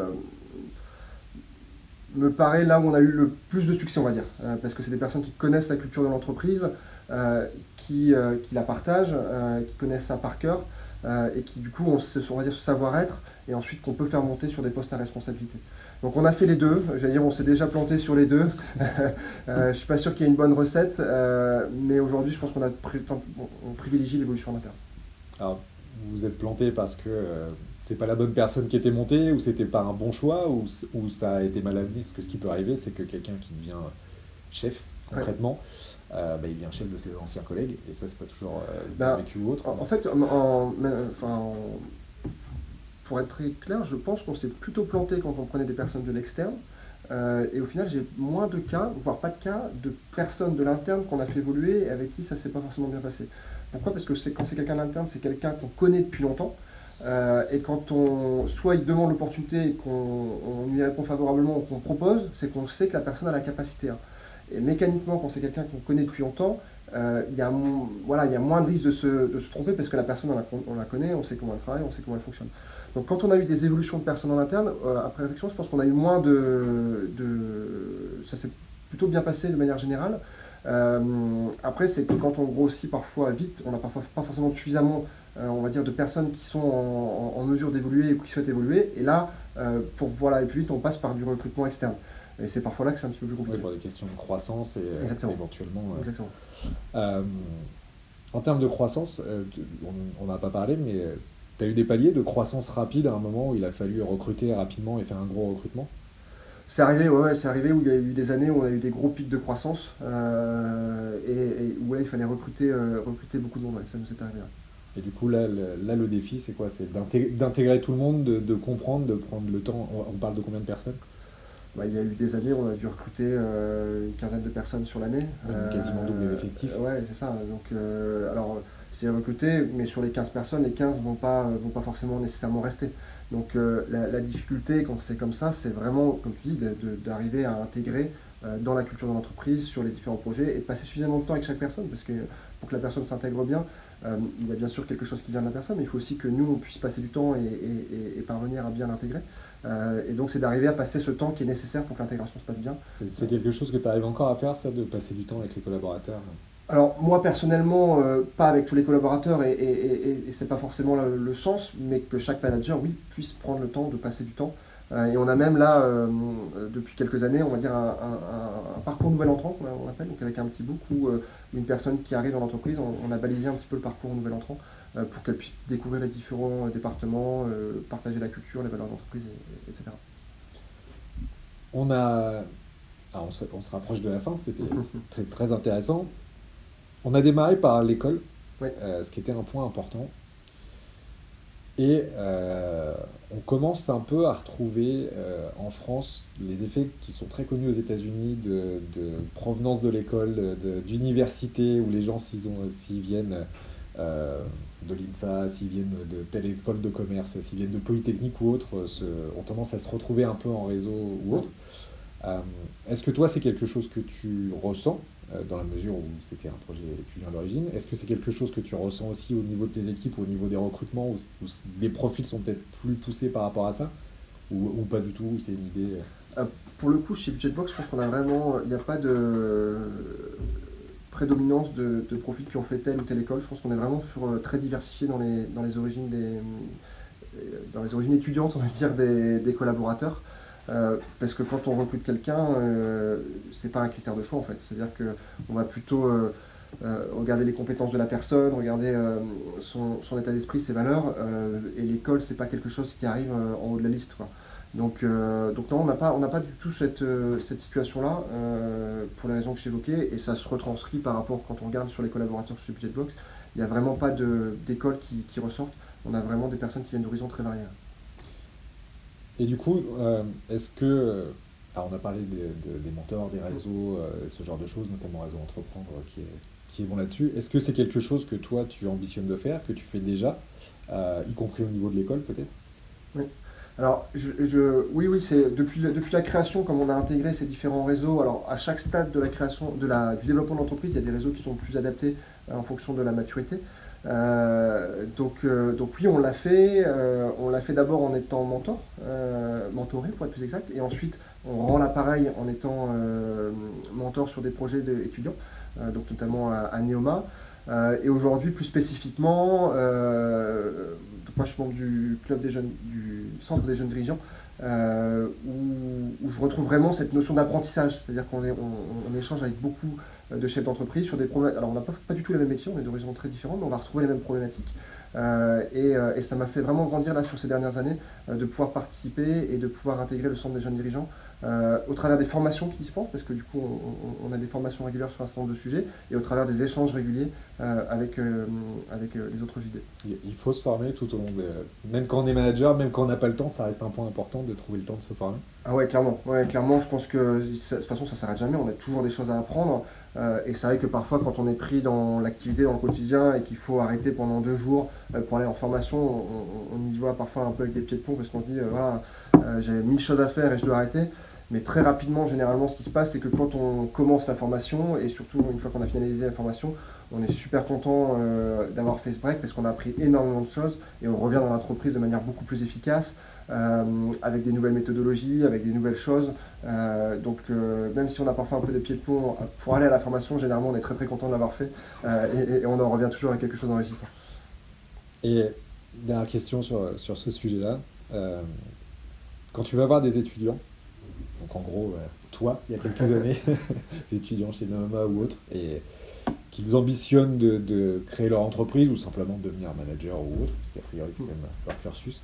me paraît là où on a eu le plus de succès, on va dire, Euh, parce que c'est des personnes qui connaissent la culture de l'entreprise, euh, qui, euh, qui la partagent, euh, qui connaissent ça par cœur, euh, et qui du coup ont ce, on va dire, ce savoir-être, et ensuite qu'on peut faire monter sur des postes à responsabilité. Donc on a fait les deux, j'allais dire on s'est déjà planté sur les deux, euh, je ne suis pas sûr qu'il y ait une bonne recette, euh, mais aujourd'hui je pense qu'on a pri- enfin, on privilégie l'évolution en interne. Alors, vous vous êtes planté parce que euh, c'est pas la bonne personne qui était montée, ou c'était pas un bon choix, ou, ou ça a été mal amené. Parce que ce qui peut arriver, c'est que quelqu'un qui devient chef, concrètement, euh, bah, il devient chef de ses anciens collègues, et ça, c'est pas toujours euh, Bah, vécu ou autre. En, en fait, en, en- enfin, en- pour être très clair, je pense qu'on s'est plutôt planté quand on prenait des personnes de l'externe. Euh, et au final, j'ai moins de cas, voire pas de cas, de personnes de l'interne qu'on a fait évoluer et avec qui ça s'est pas forcément bien passé. Pourquoi? Parce que c'est, quand c'est quelqu'un d'interne, c'est quelqu'un qu'on connaît depuis longtemps. Euh, et quand on, soit il demande l'opportunité et qu'on on lui répond favorablement ou qu'on propose, c'est qu'on sait que la personne a la capacité. Hein. Et mécaniquement, quand c'est quelqu'un qu'on connaît depuis longtemps, euh, il y a, mo- voilà, il y a moins de risque de se, de se tromper parce que la personne, on la, on la connaît, on sait comment elle travaille, on sait comment elle fonctionne. Donc quand on a eu des évolutions de personnes en interne, euh, après réflexion, je pense qu'on a eu moins de, de... Ça s'est plutôt bien passé de manière générale. Euh, après, c'est que quand on grossit parfois vite, on n'a parfois pas forcément suffisamment, euh, on va dire, de personnes qui sont en, en- en mesure d'évoluer ou qui souhaitent évoluer. Et là, euh, pour pouvoir aller plus vite, on passe par du recrutement externe. Et c'est parfois là que c'est un petit peu plus Ouais, compliqué. pour des questions de croissance et euh, Exactement. éventuellement. euh, Exactement. euh, En termes de croissance, euh, tu- on n'en a pas parlé, mais tu as eu des paliers de croissance rapide à un moment où il a fallu recruter rapidement et faire un gros recrutement? C'est arrivé, ouais, ouais, c'est arrivé où il y a eu des années où on a eu des gros pics de croissance euh, et, et où là il fallait recruter, euh, recruter beaucoup de monde. Ouais, ça nous est arrivé. Ouais. Et du coup, là, le, là, le défi, c'est quoi? C'est d'inté- d'intégrer tout le monde, de, de comprendre, de prendre le temps. On, on parle de combien de personnes? Bah, il y a eu des années où on a dû recruter euh, une quinzaine de personnes sur l'année. Donc, quasiment doubler l'effectif. Euh, ouais, c'est ça. Donc, euh, alors, c'est recruté, mais sur les quinze personnes, les quinze ne vont pas, vont pas forcément nécessairement rester. Donc, euh, la, la difficulté, quand c'est comme ça, c'est vraiment, comme tu dis, de- de- d'arriver à intégrer euh, dans la culture de l'entreprise, sur les différents projets, et de passer suffisamment de temps avec chaque personne, parce que pour que la personne s'intègre bien, euh, il y a bien sûr quelque chose qui vient de la personne, mais il faut aussi que nous, on puisse passer du temps et, et- et- et parvenir à bien l'intégrer. Euh, et donc, c'est d'arriver à passer ce temps qui est nécessaire pour que l'intégration se passe bien. C'est c'est quelque chose que tu arrives encore à faire, ça, de passer du temps avec les collaborateurs? Alors, moi, personnellement, euh, pas avec tous les collaborateurs, et, et, et, et c'est pas forcément le, le sens, mais que chaque manager, oui, puisse prendre le temps de passer du temps. Euh, et on a même là, euh, depuis quelques années, on va dire un, un- un parcours nouvel entrant, qu'on on appelle, donc avec un petit book où euh, une personne qui arrive dans l'entreprise, on, on a balisé un petit peu le parcours nouvel entrant euh, pour qu'elle puisse découvrir les différents euh, départements, euh, partager la culture, les valeurs d'entreprise, et- etc. On a. Ah, on se, on se rapproche de la fin, c'était c'est très intéressant. On a démarré par l'école, Ouais. euh, ce qui était un point important. Et euh, on commence un peu à retrouver euh, en France les effets qui sont très connus aux États-Unis de, de provenance de l'école, de- d'université, où les gens, s'ils ont, s'ils viennent euh, de l'INSA, s'ils viennent de telle école de commerce, s'ils viennent de Polytechnique ou autre, se- ont tendance à se retrouver un peu en réseau ou autre. Euh, Est-ce que toi, c'est quelque chose que tu ressens, euh, dans la mesure où c'était un projet étudiant à l'origine? Est-ce que c'est quelque chose que tu ressens aussi au niveau de tes équipes, au niveau des recrutements, où, où c- des profils sont peut-être plus poussés par rapport à ça? Ou, ou pas du tout, ou c'est une idée? euh, Euh, pour le coup, chez Budgetbox, je pense qu'on a vraiment, il n'y a pas de prédominance de, de profils qui ont fait telle ou telle école. Je pense qu'on est vraiment sur, euh, très diversifié dans les, dans les origines des, euh, dans les origines étudiantes, on va dire, des, des collaborateurs. Euh, parce que quand on recrute quelqu'un, euh, c'est pas un critère de choix en fait. C'est-à-dire que on va plutôt euh, euh, regarder les compétences de la personne, regarder euh, son, son état d'esprit, ses valeurs. Euh, et l'école, c'est pas quelque chose qui arrive euh, en haut de la liste, quoi. Donc, euh, donc non, on n'a pas, on n'a pas du tout cette, euh, cette situation-là, euh, pour les raisons que j'évoquais, et ça se retranscrit par rapport, quand on regarde sur les collaborateurs chez Budgetbox, il n'y a vraiment pas de, d'école qui, qui ressortent, on a vraiment des personnes qui viennent d'horizons très variés. Et du coup, euh, est-ce que, euh, alors on a parlé des, de- des mentors, des réseaux, euh, ce genre de choses, notamment Réseau Entreprendre, euh, qui est, qui est bon là-dessus. Est-ce que c'est quelque chose que toi, tu ambitionnes de faire, que tu fais déjà, euh, y compris au niveau de l'école peut-être? Oui. Alors, je, je- oui, oui, c'est depuis, le- depuis la création, comme on a intégré ces différents réseaux. Alors, à chaque stade de la création, de la, du développement de l'entreprise, il y a des réseaux qui sont plus adaptés euh, en fonction de la maturité. Euh, donc, euh, donc oui, on l'a fait. Euh, on l'a fait d'abord en étant mentor, euh, mentoré pour être plus exact, et ensuite on rend l'appareil en étant euh, mentor sur des projets de- étudiants, euh, donc notamment à, à Neoma. Euh, et aujourd'hui, plus spécifiquement, euh, donc moi je suis membre du club des jeunes, du centre des jeunes dirigeants, euh, où, où je retrouve vraiment cette notion d'apprentissage, c'est-à-dire qu'on est- on, on échange avec beaucoup euh, de chefs d'entreprise sur des problèmes. Alors on n'a pas, pas du tout les mêmes métiers, on est d'horizons très différents, mais on va retrouver les mêmes problématiques. Euh, et, euh, et ça m'a fait vraiment grandir là sur ces dernières années, euh, de pouvoir participer et de pouvoir intégrer le centre des jeunes dirigeants, euh, au travers des formations qu'ils dispensent, parce que du coup on, on a des formations régulières sur un certain nombre de sujets, et au travers des échanges réguliers euh, avec, euh, avec euh, les autres J D. Il faut se former tout au long de... Même quand on est manager, même quand on n'a pas le temps, ça reste un point important de trouver le temps de se former. Ah ouais, clairement. Ouais, clairement, je pense que de toute façon, ça ne s'arrête jamais. On a toujours des choses à apprendre. Euh, et c'est vrai que parfois, quand on est pris dans l'activité, dans le quotidien, et qu'il faut arrêter pendant deux jours euh, pour aller en formation, on, on y va parfois un peu avec des pieds de plomb parce qu'on se dit, euh, voilà, euh, j'ai mille choses à faire et je dois arrêter. Mais très rapidement, généralement, ce qui se passe, c'est que quand on commence la formation, et surtout une fois qu'on a finalisé la formation, on est super content euh, d'avoir fait ce break parce qu'on a appris énormément de choses et on revient dans l'entreprise de manière beaucoup plus efficace, euh, avec des nouvelles méthodologies, avec des nouvelles choses. Euh, donc euh, même si on a parfois un peu des pieds de plomb pour aller à la formation, généralement on est très très content de l'avoir fait euh, et, et on en revient toujours avec quelque chose d'enrichissant. Et dernière question sur, sur ce sujet-là. Euh, quand tu vas voir des étudiants, donc en gros, euh, toi, il y a quelques années, des étudiants chez Noma ou autres, et qu'ils ambitionnent de, de créer leur entreprise ou simplement de devenir manager ou autre, parce qu'a priori c'est quand même leur cursus.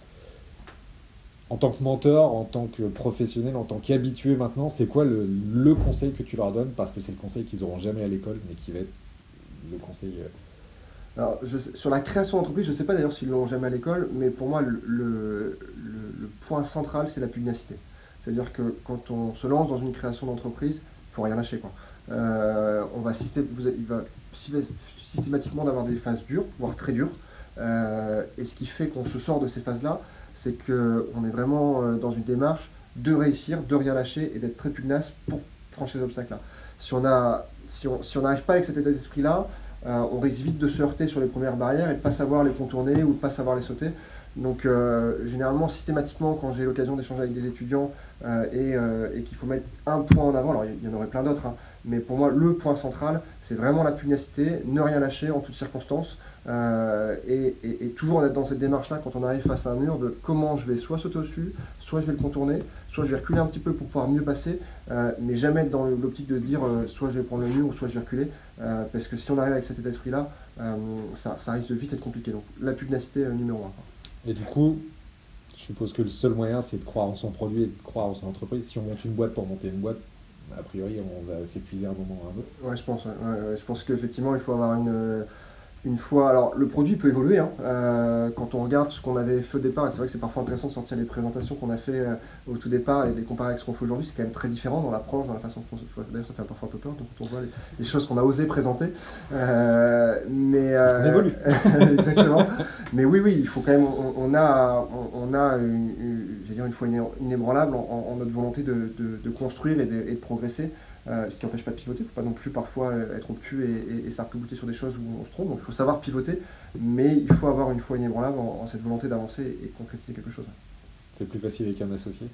En tant que mentor, en tant que professionnel, en tant qu'habitué maintenant, c'est quoi le, le conseil que tu leur donnes? Parce que c'est le conseil qu'ils n'auront jamais à l'école, mais qui va être le conseil... Euh... Alors, je, sur la création d'entreprise, je ne sais pas d'ailleurs s'ils ne l'ont jamais à l'école, mais pour moi, le, le, le, le point central, c'est la pugnacité. C'est-à-dire que quand on se lance dans une création d'entreprise, il ne faut rien lâcher, quoi. Euh, on va, systé- vous avez, il va systématiquement d'avoir des phases dures, voire très dures. Euh, et ce qui fait qu'on se sort de ces phases-là, c'est qu'on est vraiment dans une démarche de réussir, de rien lâcher et d'être très pugnace pour franchir ces obstacles-là. Si on a, si on, si on n'arrive pas avec cet état d'esprit-là, euh, on risque vite de se heurter sur les premières barrières et de ne pas savoir les contourner ou de ne pas savoir les sauter. Donc euh, généralement, systématiquement, quand j'ai l'occasion d'échanger avec des étudiants euh, et, euh, et qu'il faut mettre un point en avant, alors il y en aurait plein d'autres, hein, mais pour moi, le point central, c'est vraiment la pugnacité, ne rien lâcher en toutes circonstances, euh, et, et, et toujours être dans cette démarche-là quand on arrive face à un mur de comment je vais soit sauter au-dessus, soit je vais le contourner, soit je vais reculer un petit peu pour pouvoir mieux passer, euh, mais jamais être dans l'optique de dire euh, soit je vais prendre le mur ou soit je vais reculer, euh, parce que si on arrive avec cet état d'esprit-là, euh, ça, ça risque de vite être compliqué. Donc la pugnacité euh, numéro un. Et du coup, je suppose que le seul moyen, c'est de croire en son produit et de croire en son entreprise. Si on monte une boîte pour monter une boîte, a priori, on va s'épuiser à un moment ou à un autre. Ouais, je pense. Ouais, ouais, ouais. Je pense qu'effectivement, il faut avoir une, une fois... Alors, le produit peut évoluer. Hein. Euh, quand on regarde ce qu'on avait fait au départ, et c'est vrai que c'est parfois intéressant de sortir les présentations qu'on a fait euh, au tout départ et de les comparer avec ce qu'on fait aujourd'hui, c'est quand même très différent dans l'approche, dans la façon dont on... D'ailleurs, ça fait parfois un peu peur, donc quand on voit les, les choses qu'on a osé présenter. Euh, mais... Ça euh, évolue. Exactement. Mais oui, oui, il faut quand même... On, on a, on, on a une, une, j'allais dire une foi inébranlable en, en notre volonté de, de, de construire et de, et de progresser. Euh, ce qui n'empêche pas de pivoter, il ne faut pas non plus parfois être obtus et, et, et s'arc-bouter sur des choses où on se trompe, donc il faut savoir pivoter, mais il faut avoir une foi inébranlable en, en cette volonté d'avancer et de concrétiser quelque chose. C'est plus facile avec un associé?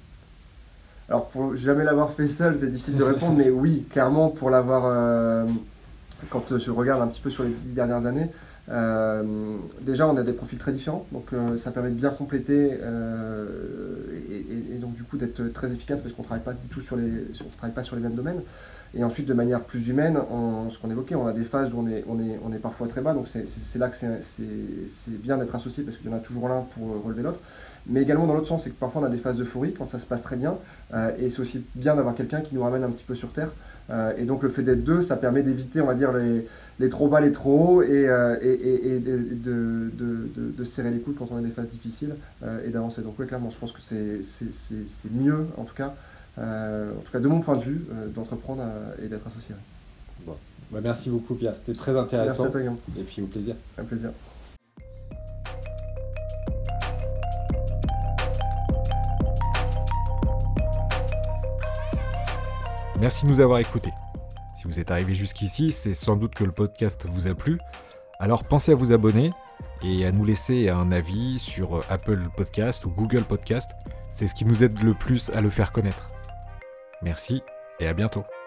Alors pour jamais l'avoir fait seul, c'est difficile de répondre, mais oui, clairement pour l'avoir, euh, quand je regarde un petit peu sur les dix dernières années, Euh, déjà on a des profils très différents, donc euh, ça permet de bien compléter euh, et, et, et donc du coup d'être très efficace parce qu'on ne travaille pas du tout sur les, on travaille pas sur les mêmes domaines. Et ensuite de manière plus humaine, on, ce qu'on évoquait, on a des phases où on est, on est, on est parfois très bas, donc c'est, c'est, c'est là que c'est, c'est, c'est bien d'être associé parce qu'il y en a toujours l'un pour relever l'autre. Mais également dans l'autre sens, c'est que parfois on a des phases d'euphorie quand ça se passe très bien, euh, et c'est aussi bien d'avoir quelqu'un qui nous ramène un petit peu sur terre. Euh, et donc le fait d'être deux, ça permet d'éviter, on va dire, les, les trop bas, les trop hauts, et, euh, et, et, et de, de, de, de, de serrer les coudes quand on a des phases difficiles euh, et d'avancer. Donc oui, clairement, je pense que c'est, c'est, c'est, c'est mieux, en tout cas, euh, en tout cas de mon point de vue, euh, d'entreprendre euh, et d'être associé. Bon. Bah, merci beaucoup Pierre, c'était très intéressant. Merci à toi Guillaume. Et puis au plaisir. Un plaisir. Merci de nous avoir écoutés. Si vous êtes arrivé jusqu'ici, c'est sans doute que le podcast vous a plu. Alors pensez à vous abonner et à nous laisser un avis sur Apple Podcast ou Google Podcast. C'est ce qui nous aide le plus à le faire connaître. Merci et à bientôt.